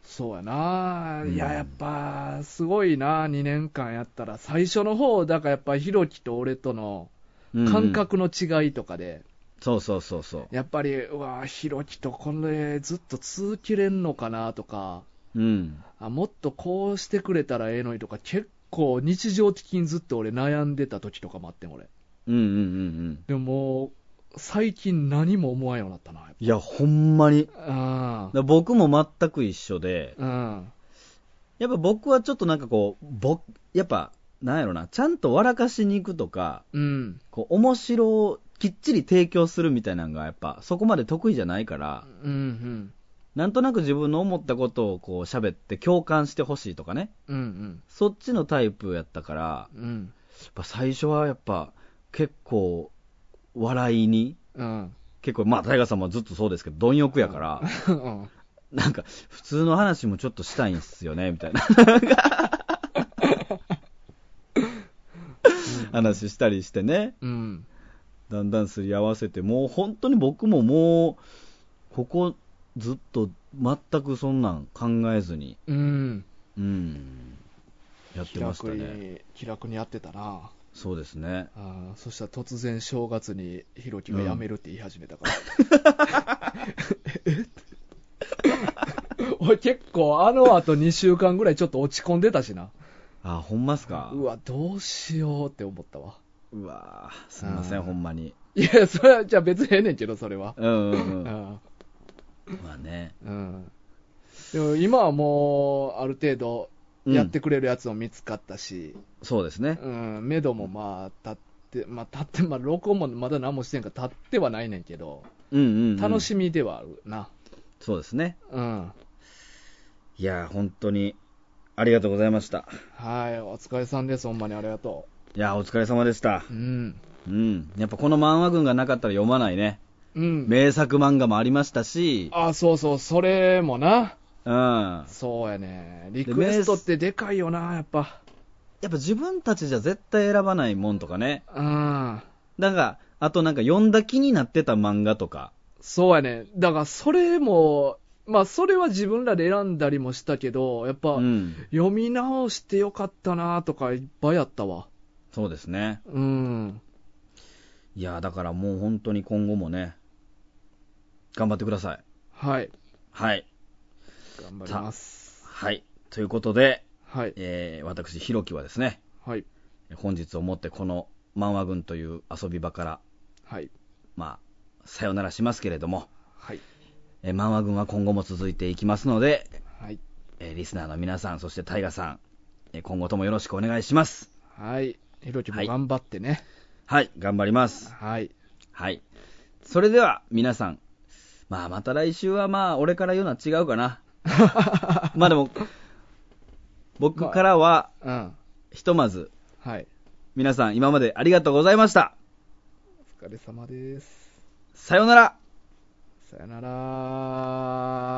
そうやな、いや、やっぱ、すごいな、2年間やったら、最初の方、だからやっぱ、ひろきと俺との感覚の違いとかで、 そうそうそうそう。 やっぱり、うわ、ひろきとこれずっと続けれんのかなとか、もっとこうしてくれたらええのにとか、結構日常的にずっと俺悩んでた時とかもあってん、俺。でももう、最近何も思わんようになったな。 いや、ほんまに。僕も全く一緒で、やっぱ僕はちょっとなんかこう、やっぱ、なんやろな、ちゃんと笑かしに行くとか、こう面白をきっちり提供するみたいなのが、やっぱそこまで得意じゃないから、なんとなく自分の思ったことをこう喋って共感してほしいとかね、そっちのタイプやったから、やっぱ最初はやっぱ結構笑いに、結構まあ大河さんもずっとそうですけど貪欲やから、なんか普通の話もちょっとしたいんすよねみたいな話したりしてね、だんだんすり合わせて、もう本当に僕ももうここずっと全くそんなん考えずに、やってましたね。 気楽にやってたな。 そうですね。 そしたら突然正月にひろきが辞めるって言い始めたから、俺結構あの後2週間ぐらいちょっと落ち込んでたしな。 ほんまっすか。 うわ、どうしようって思ったわ。 うわ、すみません、ほんまに。 いや、それはじゃあ別にええねんけど、それは。 まあね。 でも今はもうある程度やってくれるやつも見つかったし、 そうですね。 目処もまあ立って、録音もまだ何もしてんから立ってはないねんけど、楽しみではあるな。 そうですね。いや、本当にありがとうございました。 はい、お疲れさんです。ほんまにありがとう。いや、お疲れ様でした。やっぱこの漫画群がなかったら読まないね。名作漫画もありましたし。 そうそう、それもな。そうやね。リクエストってでかいよな、やっぱ自分たちじゃ絶対選ばないもんとかね。だから、あとなんか読んだ気になってた漫画とか。 そうやね。だからそれも、それは自分らで選んだりもしたけど、やっぱ、読み直してよかったなとかいっぱいあったわ。 そうですね。いや、だからもう本当に今後もね、頑張ってください。 はい。 はい。 頑張ります。 はい。ということで、 私、 ひろきはですね、本日をもってこの漫画群という遊び場から、さよならしますけれども、漫画群は今後も続いていきますので、リスナーの皆さん、そしてタイガさん、今後ともよろしくお願いします。 はい。ひろきも頑張ってね。 はい、頑張ります。 はい。 それでは皆さん、また来週は俺から言うのは違うかな。でも、僕からは、ひとまず、皆さん今までありがとうございました。 お疲れ様です。 さよなら。 さよなら。